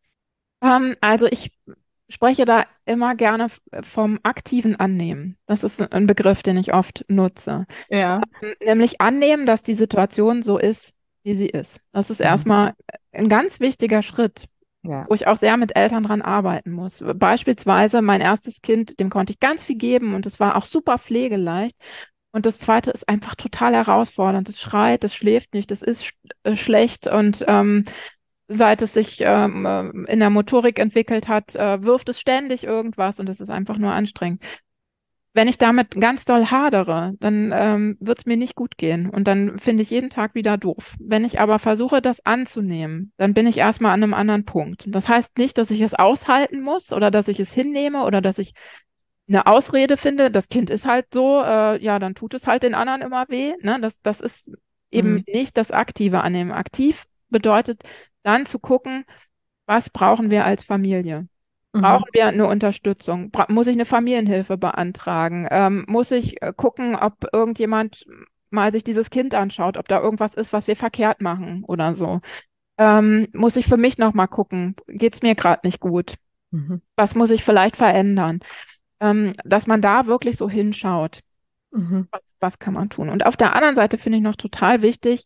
Also ich spreche da immer gerne vom aktiven Annehmen. Das ist ein Begriff, den ich oft nutze. Ja. Nämlich annehmen, dass die Situation so ist, wie sie ist. Das ist Mhm. erstmal ein ganz wichtiger Schritt. Ja. wo ich auch sehr mit Eltern dran arbeiten muss. Beispielsweise mein erstes Kind, dem konnte ich ganz viel geben und es war auch super pflegeleicht. Und das zweite ist einfach total herausfordernd. Es schreit, es schläft nicht, es ist schlecht und seit es sich in der Motorik entwickelt hat, wirft es ständig irgendwas und es ist einfach nur anstrengend. Wenn ich damit ganz doll hadere, dann wird es mir nicht gut gehen und dann finde ich jeden Tag wieder doof. Wenn ich aber versuche, das anzunehmen, dann bin ich erstmal an einem anderen Punkt. Das heißt nicht, dass ich es aushalten muss oder dass ich es hinnehme oder dass ich eine Ausrede finde, das Kind ist halt so, ja, dann tut es halt den anderen immer weh. Ne? Das ist eben Mhm. nicht das Aktive annehmen. Aktiv bedeutet dann zu gucken, was brauchen wir als Familie? Mhm. Brauchen wir eine Unterstützung? Muss ich eine Familienhilfe beantragen? Muss ich gucken, ob irgendjemand mal sich dieses Kind anschaut, ob da irgendwas ist, was wir verkehrt machen oder so? Muss ich für mich nochmal gucken, geht es mir gerade nicht gut? Mhm. Was muss ich vielleicht verändern? Dass man da wirklich so hinschaut, Mhm. was kann man tun. Und auf der anderen Seite finde ich noch total wichtig,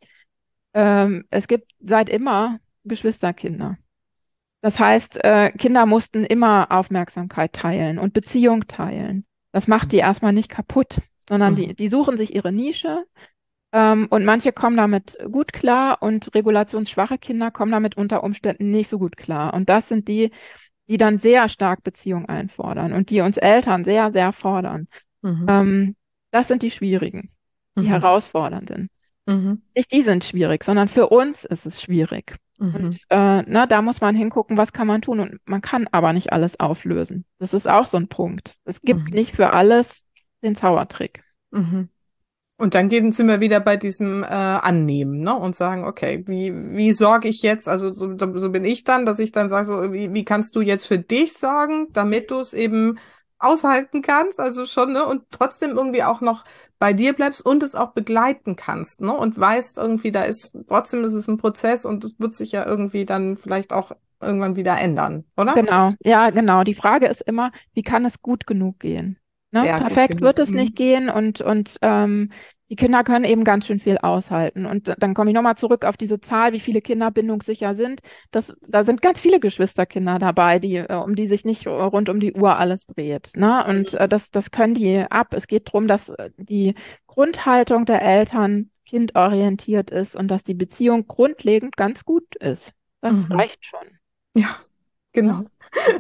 es gibt seit immer Geschwisterkinder. Das heißt, Kinder mussten immer Aufmerksamkeit teilen und Beziehung teilen. Das macht die erstmal nicht kaputt, sondern Mhm. die suchen sich ihre Nische. Und manche kommen damit gut klar und regulationsschwache Kinder kommen damit unter Umständen nicht so gut klar. Und das sind die, die dann sehr stark Beziehung einfordern und die uns Eltern sehr, sehr fordern. Mhm. Ähm, Das sind die schwierigen, die Mhm. herausfordernden. Mhm. Nicht die sind schwierig, sondern für uns ist es schwierig. Mhm. Und na, da muss man hingucken, was kann man tun. Und man kann aber nicht alles auflösen. Das ist auch so ein Punkt. Es gibt Mhm. nicht für alles den Zaubertrick. Mhm. Und dann sind wir wieder bei diesem Annehmen, ne? Und sagen, okay, wie sorge ich jetzt, also so bin ich dann, dass ich dann sage, so, wie kannst du jetzt für dich sorgen, damit du es eben aushalten kannst, also schon, ne? Und trotzdem irgendwie auch noch bei dir bleibst und es auch begleiten kannst, ne? Und weißt irgendwie, trotzdem ist es ein Prozess und es wird sich ja irgendwie dann vielleicht auch irgendwann wieder ändern, oder? Genau, ja, genau. Die Frage ist immer, wie kann es gut genug gehen? Ne? Ja, gut Perfekt wird genug. es nicht gehen und die Kinder können eben ganz schön viel aushalten. Und dann komme ich nochmal zurück auf diese Zahl, wie viele Kinder bindungssicher sind. Da sind ganz viele Geschwisterkinder dabei, um die sich nicht rund um die Uhr alles dreht. Ne? Und das können die ab. Es geht darum, dass die Grundhaltung der Eltern kindorientiert ist und dass die Beziehung grundlegend ganz gut ist. Das Mhm. reicht schon. Ja, Ne? genau.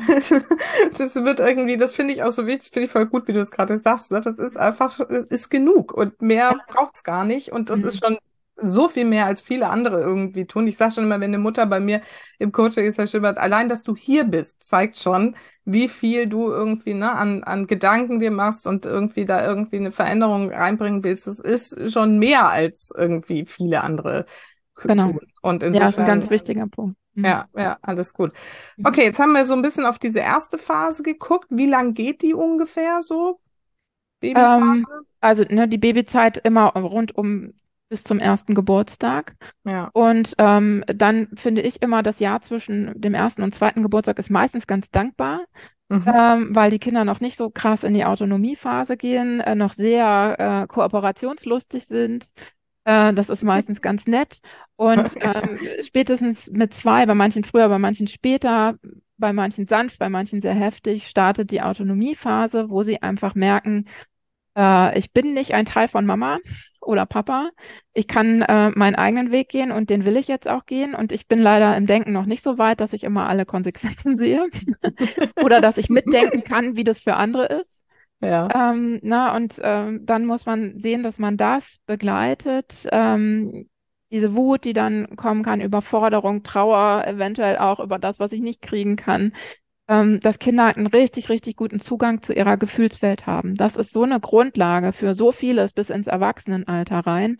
Das wird irgendwie, das finde ich auch so wichtig, finde ich voll gut, wie du es gerade sagst. Ne? Das ist einfach, es ist genug und mehr braucht's gar nicht. Und das ist Mhm. schon so viel mehr, als viele andere irgendwie tun. Ich sage schon immer, wenn eine Mutter bei mir im Coaching ist, Herr Schibert, allein, dass du hier bist, zeigt schon, wie viel du irgendwie ne, an Gedanken dir machst und irgendwie da irgendwie eine Veränderung reinbringen willst. Das ist schon mehr als irgendwie viele andere Genau. tun. Und Ja, ist ein insofern ganz wichtiger Punkt. Mhm. ja, ja, alles gut. Mhm. Okay, jetzt haben wir so ein bisschen auf diese erste Phase geguckt. Wie lang geht die ungefähr so? Ähm, Babyphase? also ne, die Babyzeit immer rund um bis zum ersten Geburtstag. Ja. Und dann finde ich immer, das Jahr zwischen dem ersten und zweiten Geburtstag ist meistens ganz dankbar, Mhm. weil die Kinder noch nicht so krass in die Autonomiephase gehen, noch sehr kooperationslustig sind. Das ist meistens ganz nett. Und spätestens mit zwei, bei manchen früher, bei manchen später, bei manchen sanft, bei manchen sehr heftig, startet die Autonomiephase, wo sie einfach merken, ich bin nicht ein Teil von Mama oder Papa. Ich kann meinen eigenen Weg gehen und den will ich jetzt auch gehen. Und ich bin leider im Denken noch nicht so weit, dass ich immer alle Konsequenzen sehe oder dass ich mitdenken kann, wie das für andere ist. Ja. Na, und dann muss man sehen, dass man das begleitet. Diese Wut, die dann kommen kann, Überforderung, Trauer, eventuell auch über das, was ich nicht kriegen kann, dass Kinder einen richtig, richtig guten Zugang zu ihrer Gefühlswelt haben. Das ist so eine Grundlage für so vieles bis ins Erwachsenenalter rein.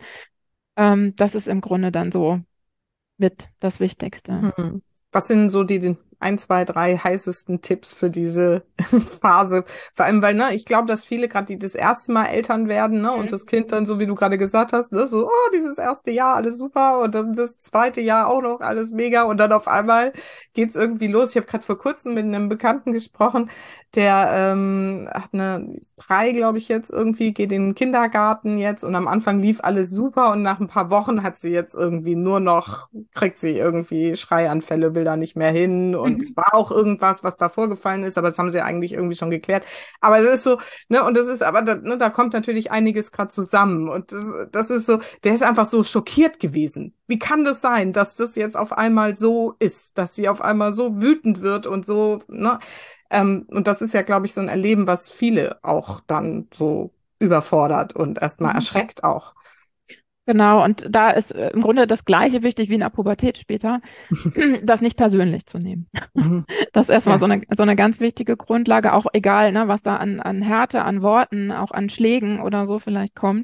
Das ist im Grunde dann so mit das Wichtigste. Mhm. Was sind so die ein, zwei, drei heißesten Tipps für diese Phase? Vor allem, weil, ne, ich glaube, dass viele gerade die das erste Mal Eltern werden, ne, und das Kind dann, so wie du gerade gesagt hast, ne, so, oh, dieses erste Jahr, alles super, und dann das zweite Jahr auch noch, alles mega, und dann auf einmal geht's irgendwie los. Ich habe gerade vor kurzem mit einem Bekannten gesprochen, der hat eine 3, glaube ich, jetzt irgendwie, geht in den Kindergarten jetzt, und am Anfang lief alles super, und nach ein paar Wochen hat sie jetzt irgendwie nur noch, kriegt sie irgendwie Schreianfälle, will da nicht mehr hin, und es war auch irgendwas, was da vorgefallen ist, aber das haben sie eigentlich irgendwie schon geklärt. Aber es ist so, ne, und das ist, aber da, ne, da kommt natürlich einiges gerade zusammen, und das ist so, der ist einfach so schockiert gewesen. Wie kann das sein, dass das jetzt auf einmal so ist, dass sie auf einmal so wütend wird und so, ne? Und das ist ja, glaube ich, so ein Erleben, was viele auch dann so überfordert und erstmal Mhm. erschreckt auch. Genau, und da ist im Grunde das Gleiche wichtig wie in der Pubertät später, das nicht persönlich zu nehmen. Mhm. Das ist erstmal Ja. so eine ganz wichtige Grundlage, auch egal, ne, was da an Härte, an Worten, auch an Schlägen oder so vielleicht kommt.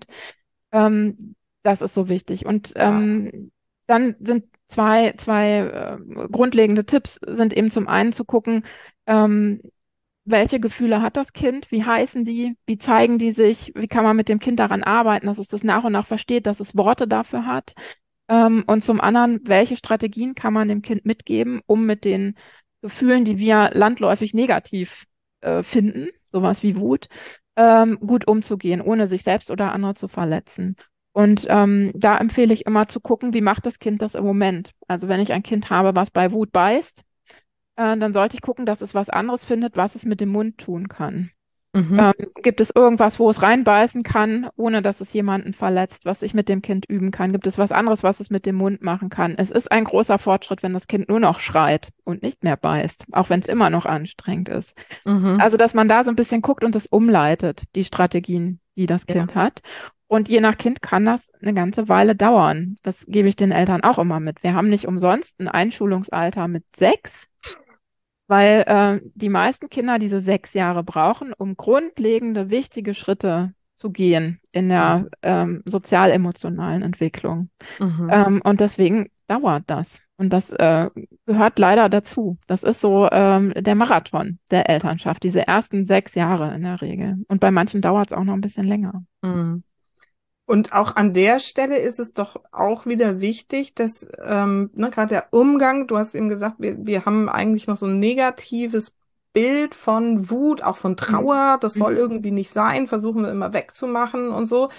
Das ist so wichtig. Und Ja. dann sind zwei grundlegende Tipps, sind eben zum einen zu gucken, ähm, welche Gefühle hat das Kind? Wie heißen die? Wie zeigen die sich? Wie kann man mit dem Kind daran arbeiten, dass es das nach und nach versteht, dass es Worte dafür hat? Und zum anderen, welche Strategien kann man dem Kind mitgeben, um mit den Gefühlen, die wir landläufig negativ finden, sowas wie Wut, gut umzugehen, ohne sich selbst oder andere zu verletzen. Und da empfehle ich immer zu gucken, wie macht das Kind das im Moment? Also wenn ich ein Kind habe, was bei Wut beißt, dann sollte ich gucken, dass es was anderes findet, was es mit dem Mund tun kann. Mhm. Gibt es irgendwas, wo es reinbeißen kann, ohne dass es jemanden verletzt, was ich mit dem Kind üben kann? Gibt es was anderes, was es mit dem Mund machen kann? Es ist ein großer Fortschritt, wenn das Kind nur noch schreit und nicht mehr beißt, auch wenn es immer noch anstrengend ist. Mhm. Also, dass man da so ein bisschen guckt und das umleitet, die Strategien, die das Ja. Kind hat. Und je nach Kind kann das eine ganze Weile dauern. Das gebe ich den Eltern auch immer mit. Wir haben nicht umsonst ein Einschulungsalter mit 6, weil die meisten Kinder diese 6 Jahre brauchen, um grundlegende, wichtige Schritte zu gehen in der Mhm. sozial-emotionalen Entwicklung. Mhm. Und deswegen dauert das. Und das gehört leider dazu. Das ist so der Marathon der Elternschaft, diese ersten 6 Jahre in der Regel. Und bei manchen dauert es auch noch ein bisschen länger. Mhm. Und auch an der Stelle ist es doch auch wieder wichtig, dass ne, gerade der Umgang, du hast eben gesagt, wir haben eigentlich noch so ein negatives Bild von Wut, auch von Mhm. Trauer, das soll Mhm. irgendwie nicht sein, versuchen wir immer wegzumachen und so.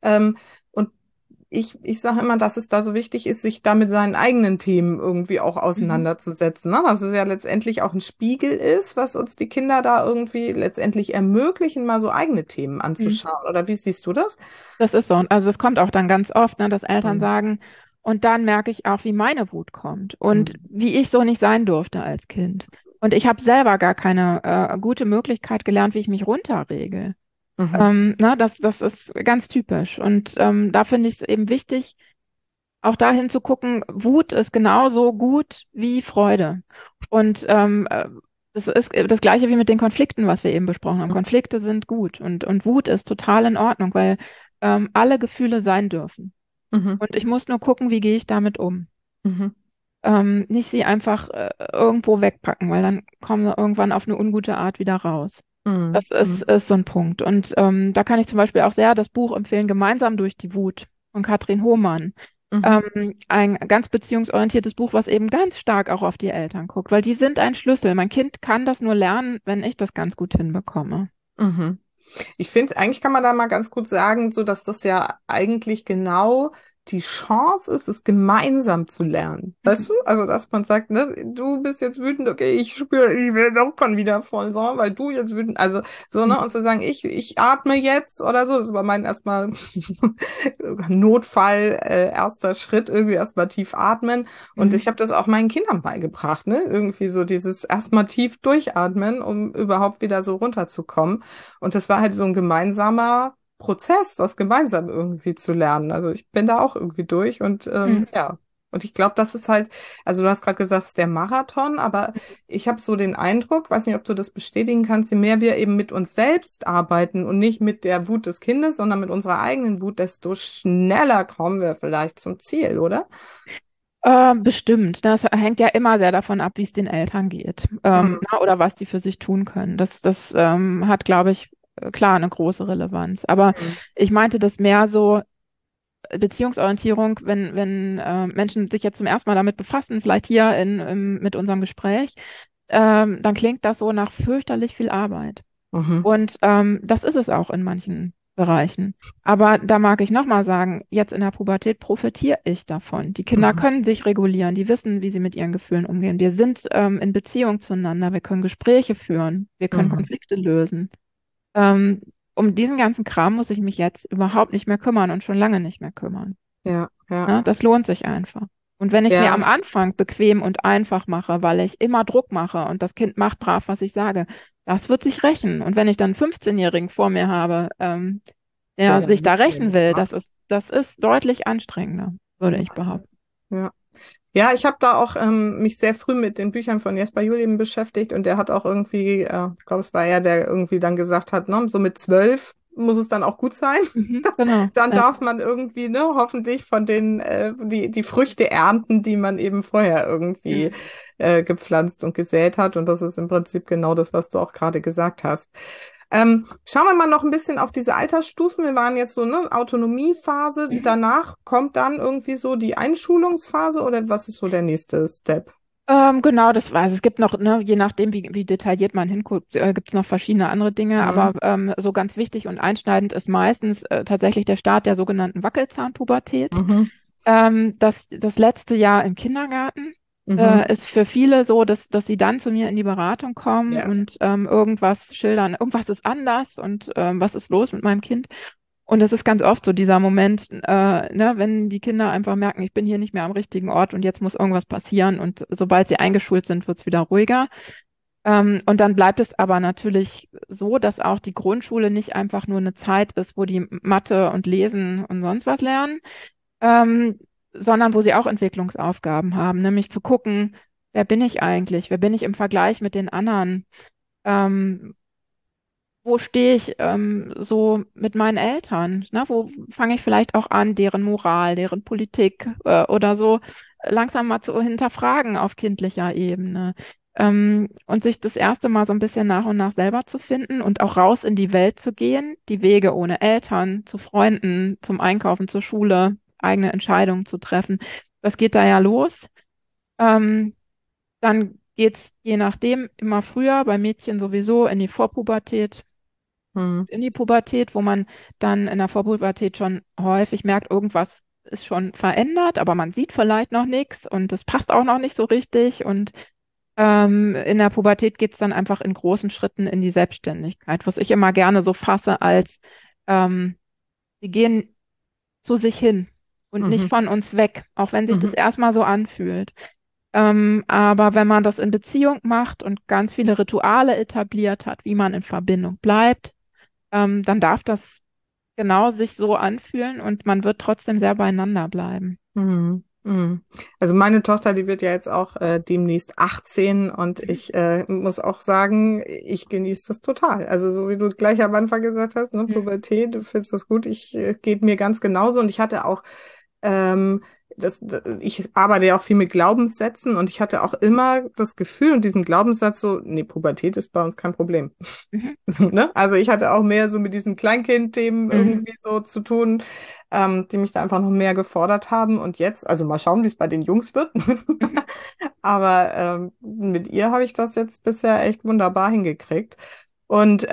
Und ich sage immer, dass es da so wichtig ist, sich da mit seinen eigenen Themen irgendwie auch Mhm. auseinanderzusetzen, ne? Dass es ja letztendlich auch ein Spiegel ist, was uns die Kinder da irgendwie letztendlich ermöglichen, mal so eigene Themen Mhm. anzuschauen. Oder wie siehst du das? Das ist so. Und also es kommt auch dann ganz oft, ne, dass Eltern Mhm. sagen, und dann merke ich auch, wie meine Wut kommt und Mhm. wie ich so nicht sein durfte als Kind. Und ich habe selber gar keine gute Möglichkeit gelernt, wie ich mich runterregel. Mhm. Das ist ganz typisch. Und da finde ich es eben wichtig, auch dahin zu gucken, Wut ist genauso gut wie Freude. Und das ist das Gleiche wie mit den Konflikten, was wir eben besprochen haben. Konflikte sind gut und Wut ist total in Ordnung, weil alle Gefühle sein dürfen. Mhm. Und ich muss nur gucken, wie gehe ich damit um. Mhm. Nicht sie einfach irgendwo wegpacken, weil dann kommen sie irgendwann auf eine ungute Art wieder raus. Mhm. Das ist so ein Punkt. Und da kann ich zum Beispiel auch sehr das Buch empfehlen, Gemeinsam durch die Wut von Katrin Hohmann. Mhm. Ein ganz beziehungsorientiertes Buch, was eben ganz stark auch auf die Eltern guckt, weil die sind ein Schlüssel. Mein Kind kann das nur lernen, wenn ich das ganz gut hinbekomme. Mhm. Ich finde, eigentlich kann man da mal ganz gut sagen, so dass das ja eigentlich genau die Chance ist, es gemeinsam zu lernen. Weißt du? Mhm. Also, dass man sagt, ne, du bist jetzt wütend, okay, ich spüre, ich will jetzt auch schon wieder voll so, weil du jetzt wütend, also so, ne, und zu sagen, ich atme jetzt oder so, das war mein erstmal Notfall, erster Schritt, irgendwie erstmal tief atmen. Und Mhm. ich habe das auch meinen Kindern beigebracht, ne? Irgendwie so dieses erstmal tief durchatmen, um überhaupt wieder so runterzukommen. Und das war halt so ein gemeinsamer Prozess, das gemeinsam irgendwie zu lernen. Also ich bin da auch irgendwie durch und Mhm. ja. Und ich glaube, das ist halt, also du hast gerade gesagt, es ist der Marathon, aber ich habe so den Eindruck, weiß nicht, ob du das bestätigen kannst, je mehr wir eben mit uns selbst arbeiten und nicht mit der Wut des Kindes, sondern mit unserer eigenen Wut, desto schneller kommen wir vielleicht zum Ziel, oder? Bestimmt. Das hängt ja immer sehr davon ab, wie es den Eltern geht, Mhm. oder was die für sich tun können. Das hat, glaube ich, klar eine große Relevanz. Aber Mhm. ich meinte das mehr so Beziehungsorientierung, wenn Menschen sich jetzt zum ersten Mal damit befassen, vielleicht hier mit unserem Gespräch, dann klingt das so nach fürchterlich viel Arbeit. Mhm. Und das ist es auch in manchen Bereichen. Aber da mag ich nochmal sagen, jetzt in der Pubertät profitiere ich davon. Die Kinder Mhm. können sich regulieren, die wissen, wie sie mit ihren Gefühlen umgehen. Wir sind in Beziehung zueinander, wir können Gespräche führen, wir können Mhm. Konflikte lösen. Ähm, um diesen ganzen Kram muss ich mich jetzt überhaupt nicht mehr kümmern und schon lange nicht mehr kümmern. Ja, ja, Ne? Das lohnt sich einfach. Und wenn ich es mir am ja, Anfang bequem und einfach mache, weil ich immer Druck mache und das Kind macht brav, was ich sage, das wird sich rächen. Und wenn ich dann einen 15-Jährigen vor mir habe, der der dann sich da nicht mehr rächen will, mitmacht. das ist deutlich anstrengender, würde ich behaupten. Ja. Ja, ich habe da auch mich sehr früh mit den Büchern von Jesper Julian beschäftigt und der hat auch irgendwie, ich glaube, es war er, der irgendwie dann gesagt hat, ne, so mit 12 muss es dann auch gut sein. Mhm, genau. Dann Ja. darf man irgendwie, ne, hoffentlich von den die Früchte ernten, die man eben vorher irgendwie Mhm. gepflanzt und gesät hat. Und das ist im Prinzip genau das, was du auch gerade gesagt hast. Schauen wir mal noch ein bisschen auf diese Altersstufen. Wir waren jetzt so, ne, Autonomiephase. Mhm. Danach kommt dann irgendwie so die Einschulungsphase oder was ist so der nächste Step? Genau, das weiß. Es gibt noch, ne, je nachdem, wie detailliert man hinguckt, gibt es noch verschiedene andere Dinge. Mhm. Aber so ganz wichtig und einschneidend ist meistens tatsächlich der Start der sogenannten Wackelzahnpubertät. Mhm. Das letzte Jahr im Kindergarten Mhm. ist für viele so, dass sie dann zu mir in die Beratung kommen Ja. und irgendwas schildern, irgendwas ist anders und was ist los mit meinem Kind. Und es ist ganz oft so dieser Moment, ne, wenn die Kinder einfach merken, ich bin hier nicht mehr am richtigen Ort und jetzt muss irgendwas passieren. Und sobald sie eingeschult sind, wird es wieder ruhiger. Und dann bleibt es aber natürlich so, dass auch die Grundschule nicht einfach nur eine Zeit ist, wo die Mathe und Lesen und sonst was lernen, ähm, sondern wo sie auch Entwicklungsaufgaben haben, nämlich zu gucken, wer bin ich eigentlich? Wer bin ich im Vergleich mit den anderen? Ähm, wo stehe ich so mit meinen Eltern? Ne? Wo fange ich vielleicht auch an, deren Moral, deren Politik oder so langsam mal zu hinterfragen auf kindlicher Ebene? Und sich das erste Mal so ein bisschen nach und nach selber zu finden und auch raus in die Welt zu gehen, die Wege ohne Eltern, zu Freunden, zum Einkaufen, zur Schule, eigene Entscheidungen zu treffen. Das geht da ja los. Ähm, Dann geht's je nachdem immer früher, bei Mädchen sowieso in die Vorpubertät, Mhm. in die Pubertät, wo man dann in der Vorpubertät schon häufig merkt, irgendwas ist schon verändert, aber man sieht vielleicht noch nichts und es passt auch noch nicht so richtig. Und in der Pubertät geht es dann einfach in großen Schritten in die Selbstständigkeit, was ich immer gerne so fasse als, ähm, sie gehen zu sich hin und nicht Mhm. von uns weg, auch wenn sich das Mhm. erstmal so anfühlt. Aber wenn man das in Beziehung macht und ganz viele Rituale etabliert hat, wie man in Verbindung bleibt, dann darf das genau sich so anfühlen und man wird trotzdem sehr beieinander bleiben. Mhm. Mhm. Also meine Tochter, die wird ja jetzt auch demnächst 18 und Mhm. ich muss auch sagen, ich genieße das total. Also so wie du gleich am Anfang gesagt hast, ne, Mhm. Pubertät, du findest das gut, ich geht mir ganz genauso und ich hatte auch ähm, ich arbeite ja auch viel mit Glaubenssätzen und ich hatte auch immer das Gefühl und diesen Glaubenssatz so, nee, Pubertät ist bei uns kein Problem. Mhm. So, ne? Also ich hatte auch mehr so mit diesen Kleinkind-Themen Mhm. irgendwie so zu tun, die mich da einfach noch mehr gefordert haben. Und jetzt, also mal schauen, wie es bei den Jungs wird. Mhm. Aber mit ihr habe ich das jetzt bisher echt wunderbar hingekriegt. Und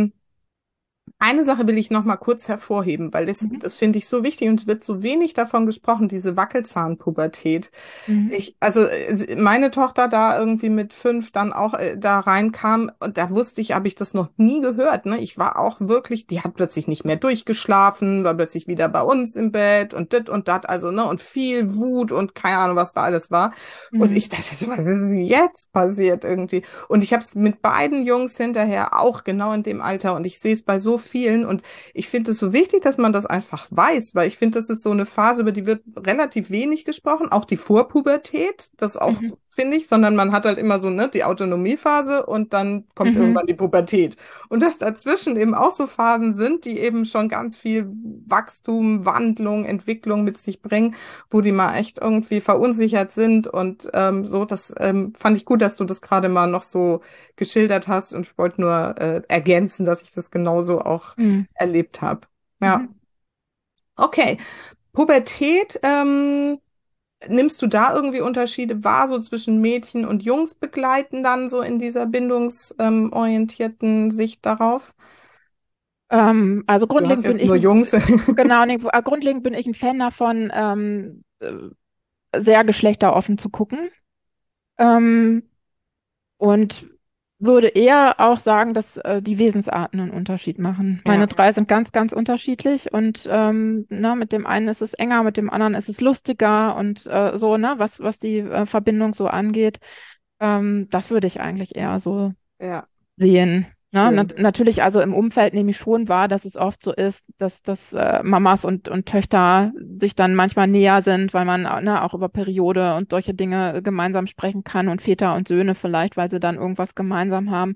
eine Sache will ich noch mal kurz hervorheben, weil Mhm. das finde ich so wichtig und es wird so wenig davon gesprochen, diese Wackelzahnpubertät. Mhm. Also meine Tochter da irgendwie mit 5 dann auch da reinkam und da wusste ich, habe ich das noch nie gehört, ne? Ich war auch wirklich, die hat plötzlich nicht mehr durchgeschlafen, war plötzlich wieder bei uns im Bett und dit und dat, also, ne? Und viel Wut und keine Ahnung, was da alles war. Und Mhm. ich dachte so, was ist denn jetzt passiert irgendwie? Und ich habe es mit beiden Jungs hinterher auch genau in dem Alter und ich sehe es bei so vielen und ich finde es so wichtig, dass man das einfach weiß, weil ich finde, das ist so eine Phase, über die wird relativ wenig gesprochen, auch die Vorpubertät, das auch Mhm. finde ich, sondern man hat halt immer so, ne, die Autonomiephase und dann kommt Mhm. irgendwann die Pubertät. Und dass dazwischen eben auch so Phasen sind, die eben schon ganz viel Wachstum, Wandlung, Entwicklung mit sich bringen, wo die mal echt irgendwie verunsichert sind und so, das fand ich gut, dass du das gerade mal noch so geschildert hast und ich wollte nur ergänzen, dass ich das genauso auch Mhm. erlebt habe. Ja, Mhm. okay. Pubertät, nimmst du da irgendwie Unterschiede wahr, so zwischen Mädchen und Jungs begleiten dann so in dieser bindungsorientierten Sicht darauf? Also Du hast grundlegend bin jetzt ich nur Jungs. genau, nee, grundlegend bin ich ein Fan davon, sehr geschlechteroffen zu gucken. Ähm, und würde eher auch sagen, dass die Wesensarten einen Unterschied machen. Meine Ja. drei sind ganz, ganz unterschiedlich und mit dem einen ist es enger, mit dem anderen ist es lustiger und so, ne, was die Verbindung so angeht. Das würde ich eigentlich eher so Ja, sehen. Ne? schön. Natürlich, also im Umfeld nehme ich schon wahr, dass es oft so ist, dass Mamas und Töchter sich dann manchmal näher sind, weil man auch über Periode und solche Dinge gemeinsam sprechen kann und Väter und Söhne vielleicht, weil sie dann irgendwas gemeinsam haben.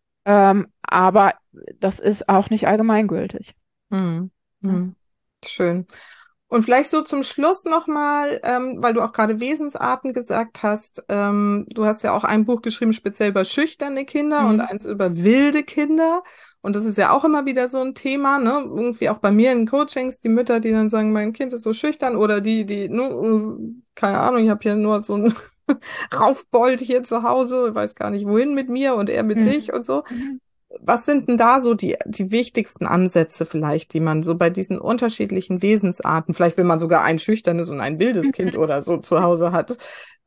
Aber das ist auch nicht allgemeingültig. Hm. Ne? Hm. Schön. Und vielleicht so zum Schluss nochmal, weil du auch gerade Wesensarten gesagt hast, du hast ja auch ein Buch geschrieben, speziell über schüchterne Kinder und Mhm. eins über wilde Kinder. Und das ist ja auch immer wieder so ein Thema, ne? Irgendwie auch bei mir in Coachings, die Mütter, die dann sagen, mein Kind ist so schüchtern oder die, keine Ahnung, ich habe hier nur so einen Raufbold hier zu Hause, weiß gar nicht wohin mit mir und er mit sich Mhm. und so. Mhm. Was sind denn da so die wichtigsten Ansätze vielleicht, die man so bei diesen unterschiedlichen Wesensarten, vielleicht wenn man sogar ein schüchternes und ein wildes Kind oder so zu Hause hat,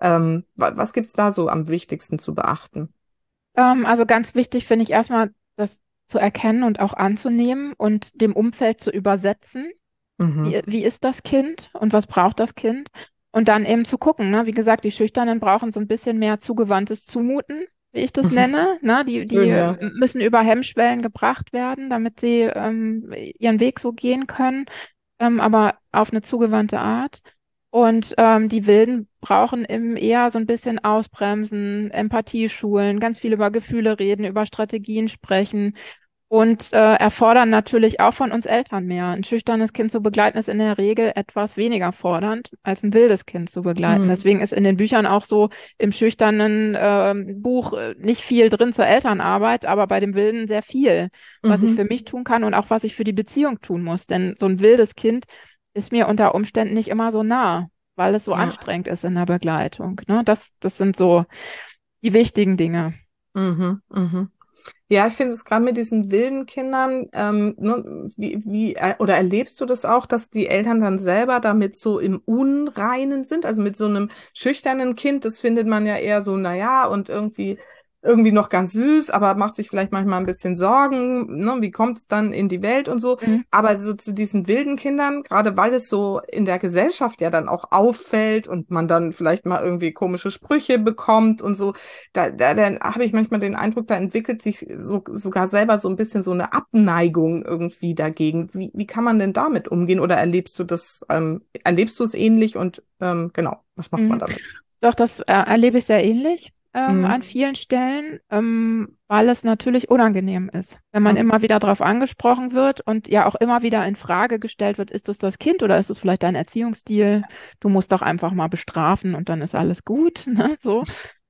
was gibt's da so am wichtigsten zu beachten? Also ganz wichtig finde ich erstmal, das zu erkennen und auch anzunehmen und dem Umfeld zu übersetzen. Mhm. Wie ist das Kind und was braucht das Kind? Und dann eben zu gucken, ne? Wie gesagt, die Schüchternen brauchen so ein bisschen mehr zugewandtes Zumuten, wie ich das nenne. Ne? Die Schön, ja. müssen über Hemmschwellen gebracht werden, damit sie ihren Weg so gehen können, aber auf eine zugewandte Art. Und die Wilden brauchen eben eher so ein bisschen Ausbremsen, Empathie schulen, ganz viel über Gefühle reden, über Strategien sprechen und erfordern natürlich auch von uns Eltern mehr. Ein schüchternes Kind zu begleiten ist in der Regel etwas weniger fordernd, als ein wildes Kind zu begleiten. Mhm. Deswegen ist in den Büchern auch so im schüchternen Buch nicht viel drin zur Elternarbeit, aber bei dem Wilden sehr viel, was ich Mhm. für mich tun kann und auch was ich für die Beziehung tun muss. Denn so ein wildes Kind ist mir unter Umständen nicht immer so nah, weil es so Ja. anstrengend ist in der Begleitung. Ne? Das sind so die wichtigen Dinge. Mhm. Mhm. Ja, ich finde es gerade mit diesen wilden Kindern, ne, oder erlebst du das auch, dass die Eltern dann selber damit so im Unreinen sind? Also mit so einem schüchternen Kind, das findet man ja eher so, naja, und irgendwie noch ganz süß, aber macht sich vielleicht manchmal ein bisschen Sorgen, ne, wie kommt es dann in die Welt und so. Mhm. Aber so zu diesen wilden Kindern, gerade weil es so in der Gesellschaft ja dann auch auffällt und man dann vielleicht mal irgendwie komische Sprüche bekommt und so, da habe ich manchmal den Eindruck, da entwickelt sich sogar selber so ein bisschen so eine Abneigung irgendwie dagegen. Wie kann man denn damit umgehen? Oder erlebst du es ähnlich und genau, was macht man Mhm. damit? Doch, das erlebe ich sehr ähnlich an Mhm. vielen Stellen, weil es natürlich unangenehm ist. Wenn man Mhm. immer wieder darauf angesprochen wird und ja auch immer wieder in Frage gestellt wird, ist es das Kind oder ist es vielleicht dein Erziehungsstil? Du musst doch einfach mal bestrafen und dann ist alles gut, ne? So.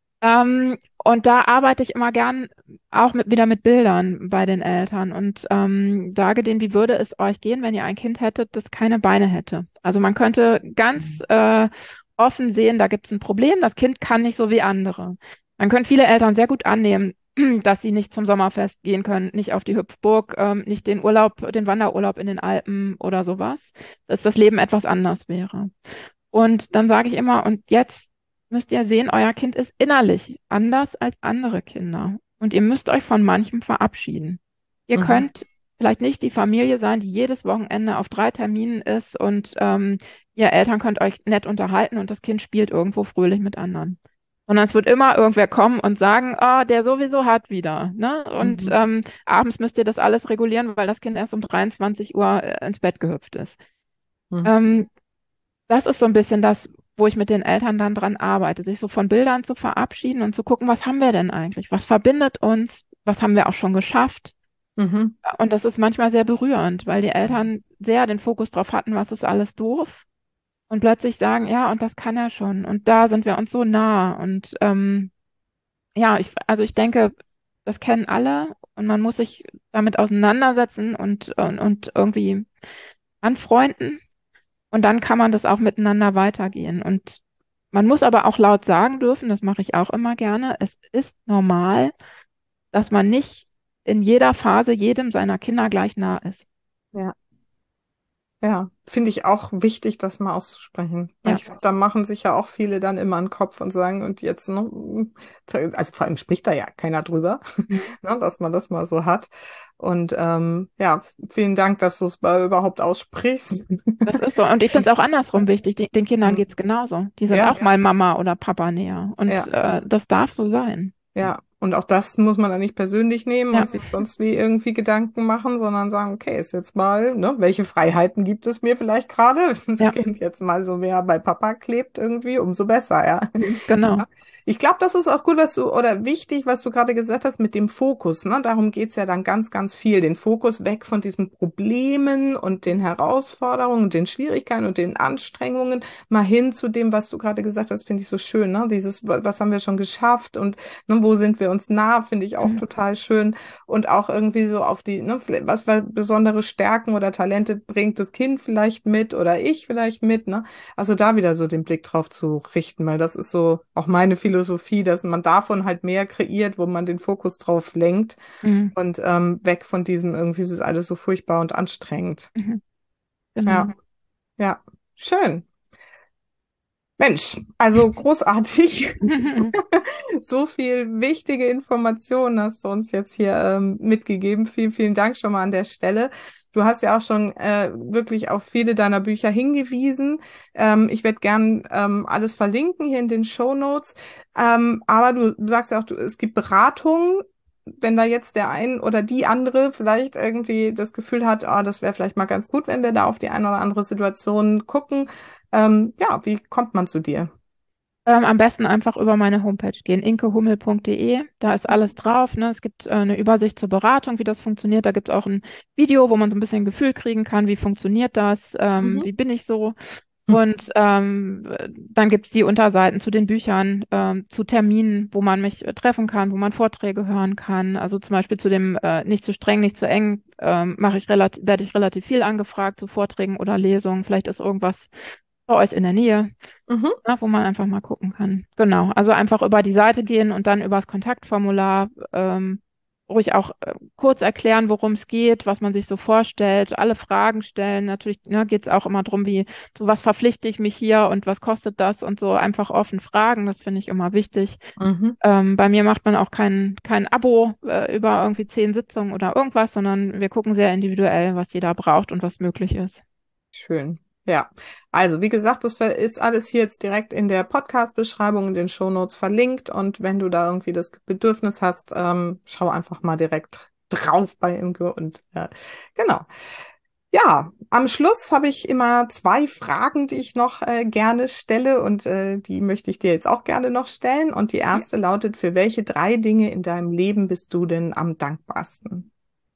Und da arbeite ich immer gern auch wieder mit Bildern bei den Eltern und sage denen, wie würde es euch gehen, wenn ihr ein Kind hättet, das keine Beine hätte? Also man könnte ganz offen sehen, da gibt es ein Problem, das Kind kann nicht so wie andere. Dann können viele Eltern sehr gut annehmen, dass sie nicht zum Sommerfest gehen können, nicht auf die Hüpfburg, nicht den Urlaub, den Wanderurlaub in den Alpen oder sowas, dass das Leben etwas anders wäre. Und dann sage ich immer, und jetzt müsst ihr sehen, euer Kind ist innerlich anders als andere Kinder. Und ihr müsst euch von manchem verabschieden. Ihr Mhm. könnt vielleicht nicht die Familie sein, die jedes Wochenende auf 3 Terminen ist und ihr Eltern könnt euch nett unterhalten und das Kind spielt irgendwo fröhlich mit anderen. Sondern es wird immer irgendwer kommen und sagen, oh, der sowieso hat wieder. Ne? Und Mhm. abends müsst ihr das alles regulieren, weil das Kind erst um 23 Uhr ins Bett gehüpft ist. Mhm. Ähm, Das ist so ein bisschen das, wo ich mit den Eltern dann dran arbeite, sich so von Bildern zu verabschieden und zu gucken, was haben wir denn eigentlich? Was verbindet uns? Was haben wir auch schon geschafft? Mhm. Und das ist manchmal sehr berührend, weil die Eltern sehr den Fokus drauf hatten, was ist alles doof. Und plötzlich sagen, ja, und das kann er schon. Und da sind wir uns so nah. Und ja, also ich denke, das kennen alle und man muss sich damit auseinandersetzen und irgendwie anfreunden. Und dann kann man das auch miteinander weitergehen. Und man muss aber auch laut sagen dürfen, das mache ich auch immer gerne, es ist normal, dass man nicht in jeder Phase jedem seiner Kinder gleich nah ist. Ja. Ja, finde ich auch wichtig, das mal auszusprechen. Weil Ja. ich glaube, da machen sich ja auch viele dann immer einen Kopf und sagen, und jetzt, ne, also vor allem spricht da ja keiner drüber, Mhm. ne, dass man das mal so hat. Und ja, vielen Dank, dass du es mal überhaupt aussprichst. Das ist so. Und ich finde es auch andersrum wichtig. Den Kindern Mhm. geht es genauso. Die sind Ja, auch mal Mama oder Papa näher. Und ja. das darf so sein. Ja, und auch das muss man dann nicht persönlich nehmen Ja, und sich sonst wie irgendwie Gedanken machen, sondern sagen, okay, ist jetzt mal, ne, welche Freiheiten gibt es mir vielleicht gerade? Wenn das ja, Kind jetzt mal so mehr bei Papa klebt irgendwie, umso besser, ja. genau. Ja. Ich glaube, das ist auch gut, was du, oder wichtig, was du gerade gesagt hast mit dem Fokus, ne? Darum geht's ja dann ganz, ganz viel. Den Fokus weg von diesen Problemen und den Herausforderungen und den Schwierigkeiten und den Anstrengungen, mal hin zu dem, was du gerade gesagt hast, finde ich so schön, ne? Dieses, was haben wir schon geschafft und ne, wo sind wir uns nah, finde ich auch Mhm. total schön. Und auch irgendwie so auf die, ne, was für besondere Stärken oder Talente bringt das Kind vielleicht mit oder ich vielleicht mit, ne? Also da wieder so den Blick drauf zu richten, weil das ist so auch meine Philosophie, dass man davon halt mehr kreiert, wo man den Fokus drauf lenkt Mhm. und weg von diesem irgendwie ist es alles so furchtbar und anstrengend. Mhm. Ja, Genau. ja, schön. Mensch, also großartig. So viel wichtige Informationen hast du uns jetzt hier mitgegeben. Vielen, vielen Dank schon mal an der Stelle. Du hast ja auch schon wirklich auf viele deiner Bücher hingewiesen. Ich werde gern alles verlinken hier in den Show Notes. Aber du sagst ja auch, es gibt Beratungen. Wenn da jetzt der ein oder die andere vielleicht irgendwie das Gefühl hat, ah, das wäre vielleicht mal ganz gut, wenn wir da auf die eine oder andere Situation gucken. Ja, wie kommt man zu dir? Am besten einfach über meine Homepage gehen, inkehummel.de. Da ist alles drauf. Ne? Es gibt eine Übersicht zur Beratung, wie das funktioniert. Da gibt es auch ein Video, wo man so ein bisschen ein Gefühl kriegen kann, wie funktioniert das, Mhm. wie bin ich so. Und dann gibt es die Unterseiten zu den Büchern, zu Terminen, wo man mich treffen kann, wo man Vorträge hören kann. Also zum Beispiel zu dem nicht zu streng, nicht zu eng werde ich relativ viel angefragt zu Vorträgen oder Lesungen. Vielleicht ist irgendwas bei euch in der Nähe, Mhm. wo man einfach mal gucken kann. Genau, also einfach über die Seite gehen und dann übers Kontaktformular ruhig auch kurz erklären, worum es geht, was man sich so vorstellt, alle Fragen stellen. Natürlich, ne, geht es auch immer darum, wie, zu was verpflichte ich mich hier und was kostet das und so einfach offen fragen, das finde ich immer wichtig. Mhm. Bei mir macht man auch kein Abo über irgendwie 10 Sitzungen oder irgendwas, sondern wir gucken sehr individuell, was jeder braucht und was möglich ist. Schön. Ja, also wie gesagt, das ist alles hier jetzt direkt in der Podcast-Beschreibung, in den Shownotes verlinkt und wenn du da irgendwie das Bedürfnis hast, schau einfach mal direkt drauf bei Imke und genau. Ja, am Schluss habe ich immer zwei Fragen, die ich noch gerne stelle und die möchte ich dir jetzt auch gerne noch stellen und die erste lautet, für welche drei Dinge in deinem Leben bist du denn am dankbarsten?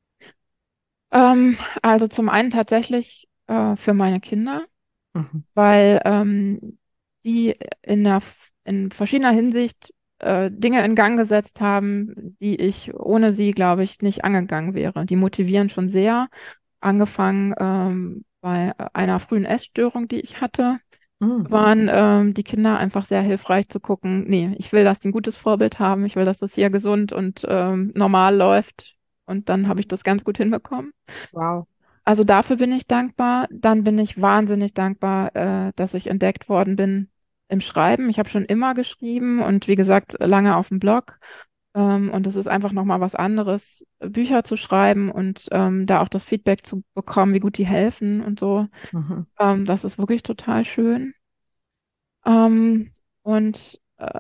Also zum einen tatsächlich für meine Kinder, Mhm. weil die in verschiedener Hinsicht Dinge in Gang gesetzt haben, die ich ohne sie, glaube ich, nicht angegangen wäre. Die motivieren schon sehr, angefangen bei einer frühen Essstörung, die ich hatte, Mhm. waren die Kinder einfach sehr hilfreich zu gucken, nee, ich will, dass die ein gutes Vorbild haben, ich will, dass das hier gesund und normal läuft. Und dann habe ich das ganz gut hinbekommen. Wow. Also dafür bin ich dankbar. Dann bin ich wahnsinnig dankbar, dass ich entdeckt worden bin im Schreiben. Ich habe schon immer geschrieben und wie gesagt, lange auf dem Blog. Und es ist einfach nochmal was anderes, Bücher zu schreiben und da auch das Feedback zu bekommen, wie gut die helfen und so. Mhm. Das ist wirklich total schön. Ähm, und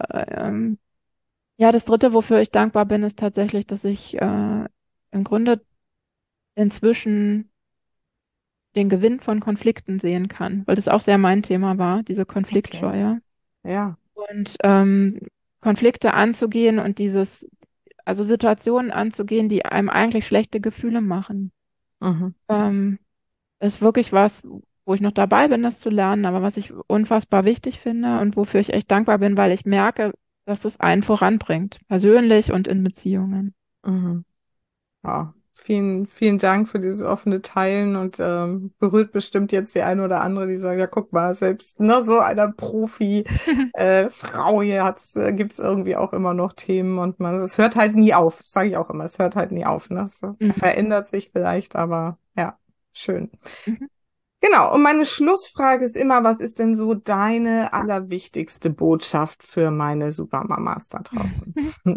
ja, das Dritte, wofür ich dankbar bin, ist tatsächlich, dass ich im Grunde inzwischen den Gewinn von Konflikten sehen kann, weil das auch sehr mein Thema war, diese Okay. Konfliktscheue. Ja. Und Konflikte anzugehen und also Situationen anzugehen, die einem eigentlich schlechte Gefühle machen, Mhm. ist wirklich was, wo ich noch dabei bin, das zu lernen, aber was ich unfassbar wichtig finde und wofür ich echt dankbar bin, weil ich merke, dass es einen voranbringt, persönlich und in Beziehungen. Mhm. Ja. Vielen, vielen Dank für dieses offene Teilen und berührt bestimmt jetzt die eine oder andere, die sagt, ja, guck mal, selbst ne, so einer Profi Frau hier gibt's irgendwie auch immer noch Themen und es hört halt nie auf, sage ich auch immer, es hört halt nie auf. Ne? Mhm. Verändert sich vielleicht, aber ja, schön. Mhm. Genau, und meine Schlussfrage ist immer, was ist denn so deine allerwichtigste Botschaft für meine Supermamas da draußen?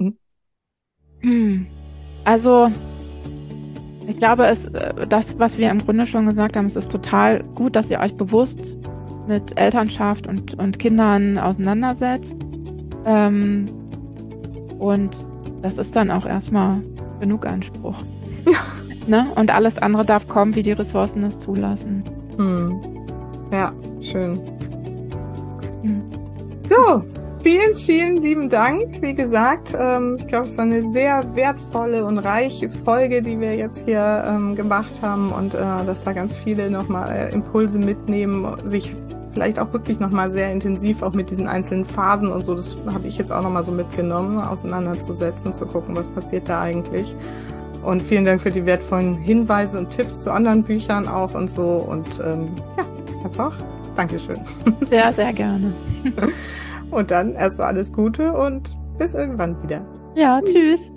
Mhm. Also, ich glaube, das, was wir im Grunde schon gesagt haben, es ist total gut, dass ihr euch bewusst mit Elternschaft und Kindern auseinandersetzt. Ähm, und das ist dann auch erstmal genug Anspruch. Ne? Und alles andere darf kommen, wie die Ressourcen es zulassen. Ja, schön. Mhm. So, vielen, vielen lieben Dank. Wie gesagt, ich glaube, es ist eine sehr wertvolle und reiche Folge, die wir jetzt hier gemacht haben und dass da ganz viele nochmal Impulse mitnehmen, sich vielleicht auch wirklich nochmal sehr intensiv auch mit diesen einzelnen Phasen und so, das habe ich jetzt auch nochmal so mitgenommen, auseinanderzusetzen, zu gucken, was passiert da eigentlich. Und vielen Dank für die wertvollen Hinweise und Tipps zu anderen Büchern auch und so. Und ja, einfach Dankeschön. Sehr, sehr gerne. Und dann erstmal alles Gute und bis irgendwann wieder. Ja, tschüss.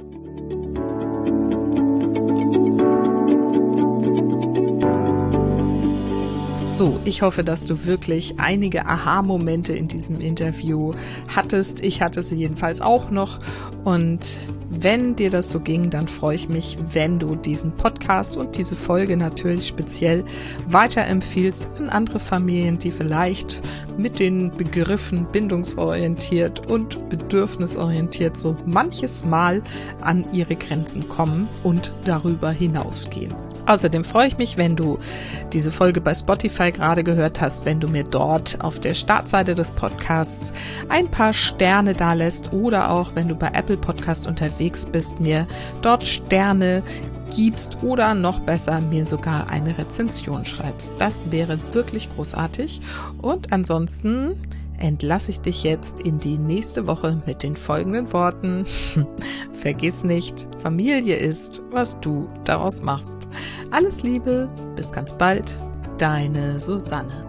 So, ich hoffe, dass du wirklich einige Aha-Momente in diesem Interview hattest. Ich hatte sie jedenfalls auch noch. Und wenn dir das so ging, dann freue ich mich, wenn du diesen Podcast und diese Folge natürlich speziell weiterempfiehlst an andere Familien, die vielleicht mit den Begriffen bindungsorientiert und bedürfnisorientiert so manches Mal an ihre Grenzen kommen und darüber hinausgehen. Außerdem freue ich mich, wenn du diese Folge bei Spotify gerade gehört hast, wenn du mir dort auf der Startseite des Podcasts ein paar Sterne dalässt oder auch, wenn du bei Apple Podcast unterwegs bist, mir dort Sterne gibst oder noch besser mir sogar eine Rezension schreibst. Das wäre wirklich großartig. Und ansonsten entlasse ich dich jetzt in die nächste Woche mit den folgenden Worten. Vergiss nicht, Familie ist, was du daraus machst. Alles Liebe, bis ganz bald, deine Susanne.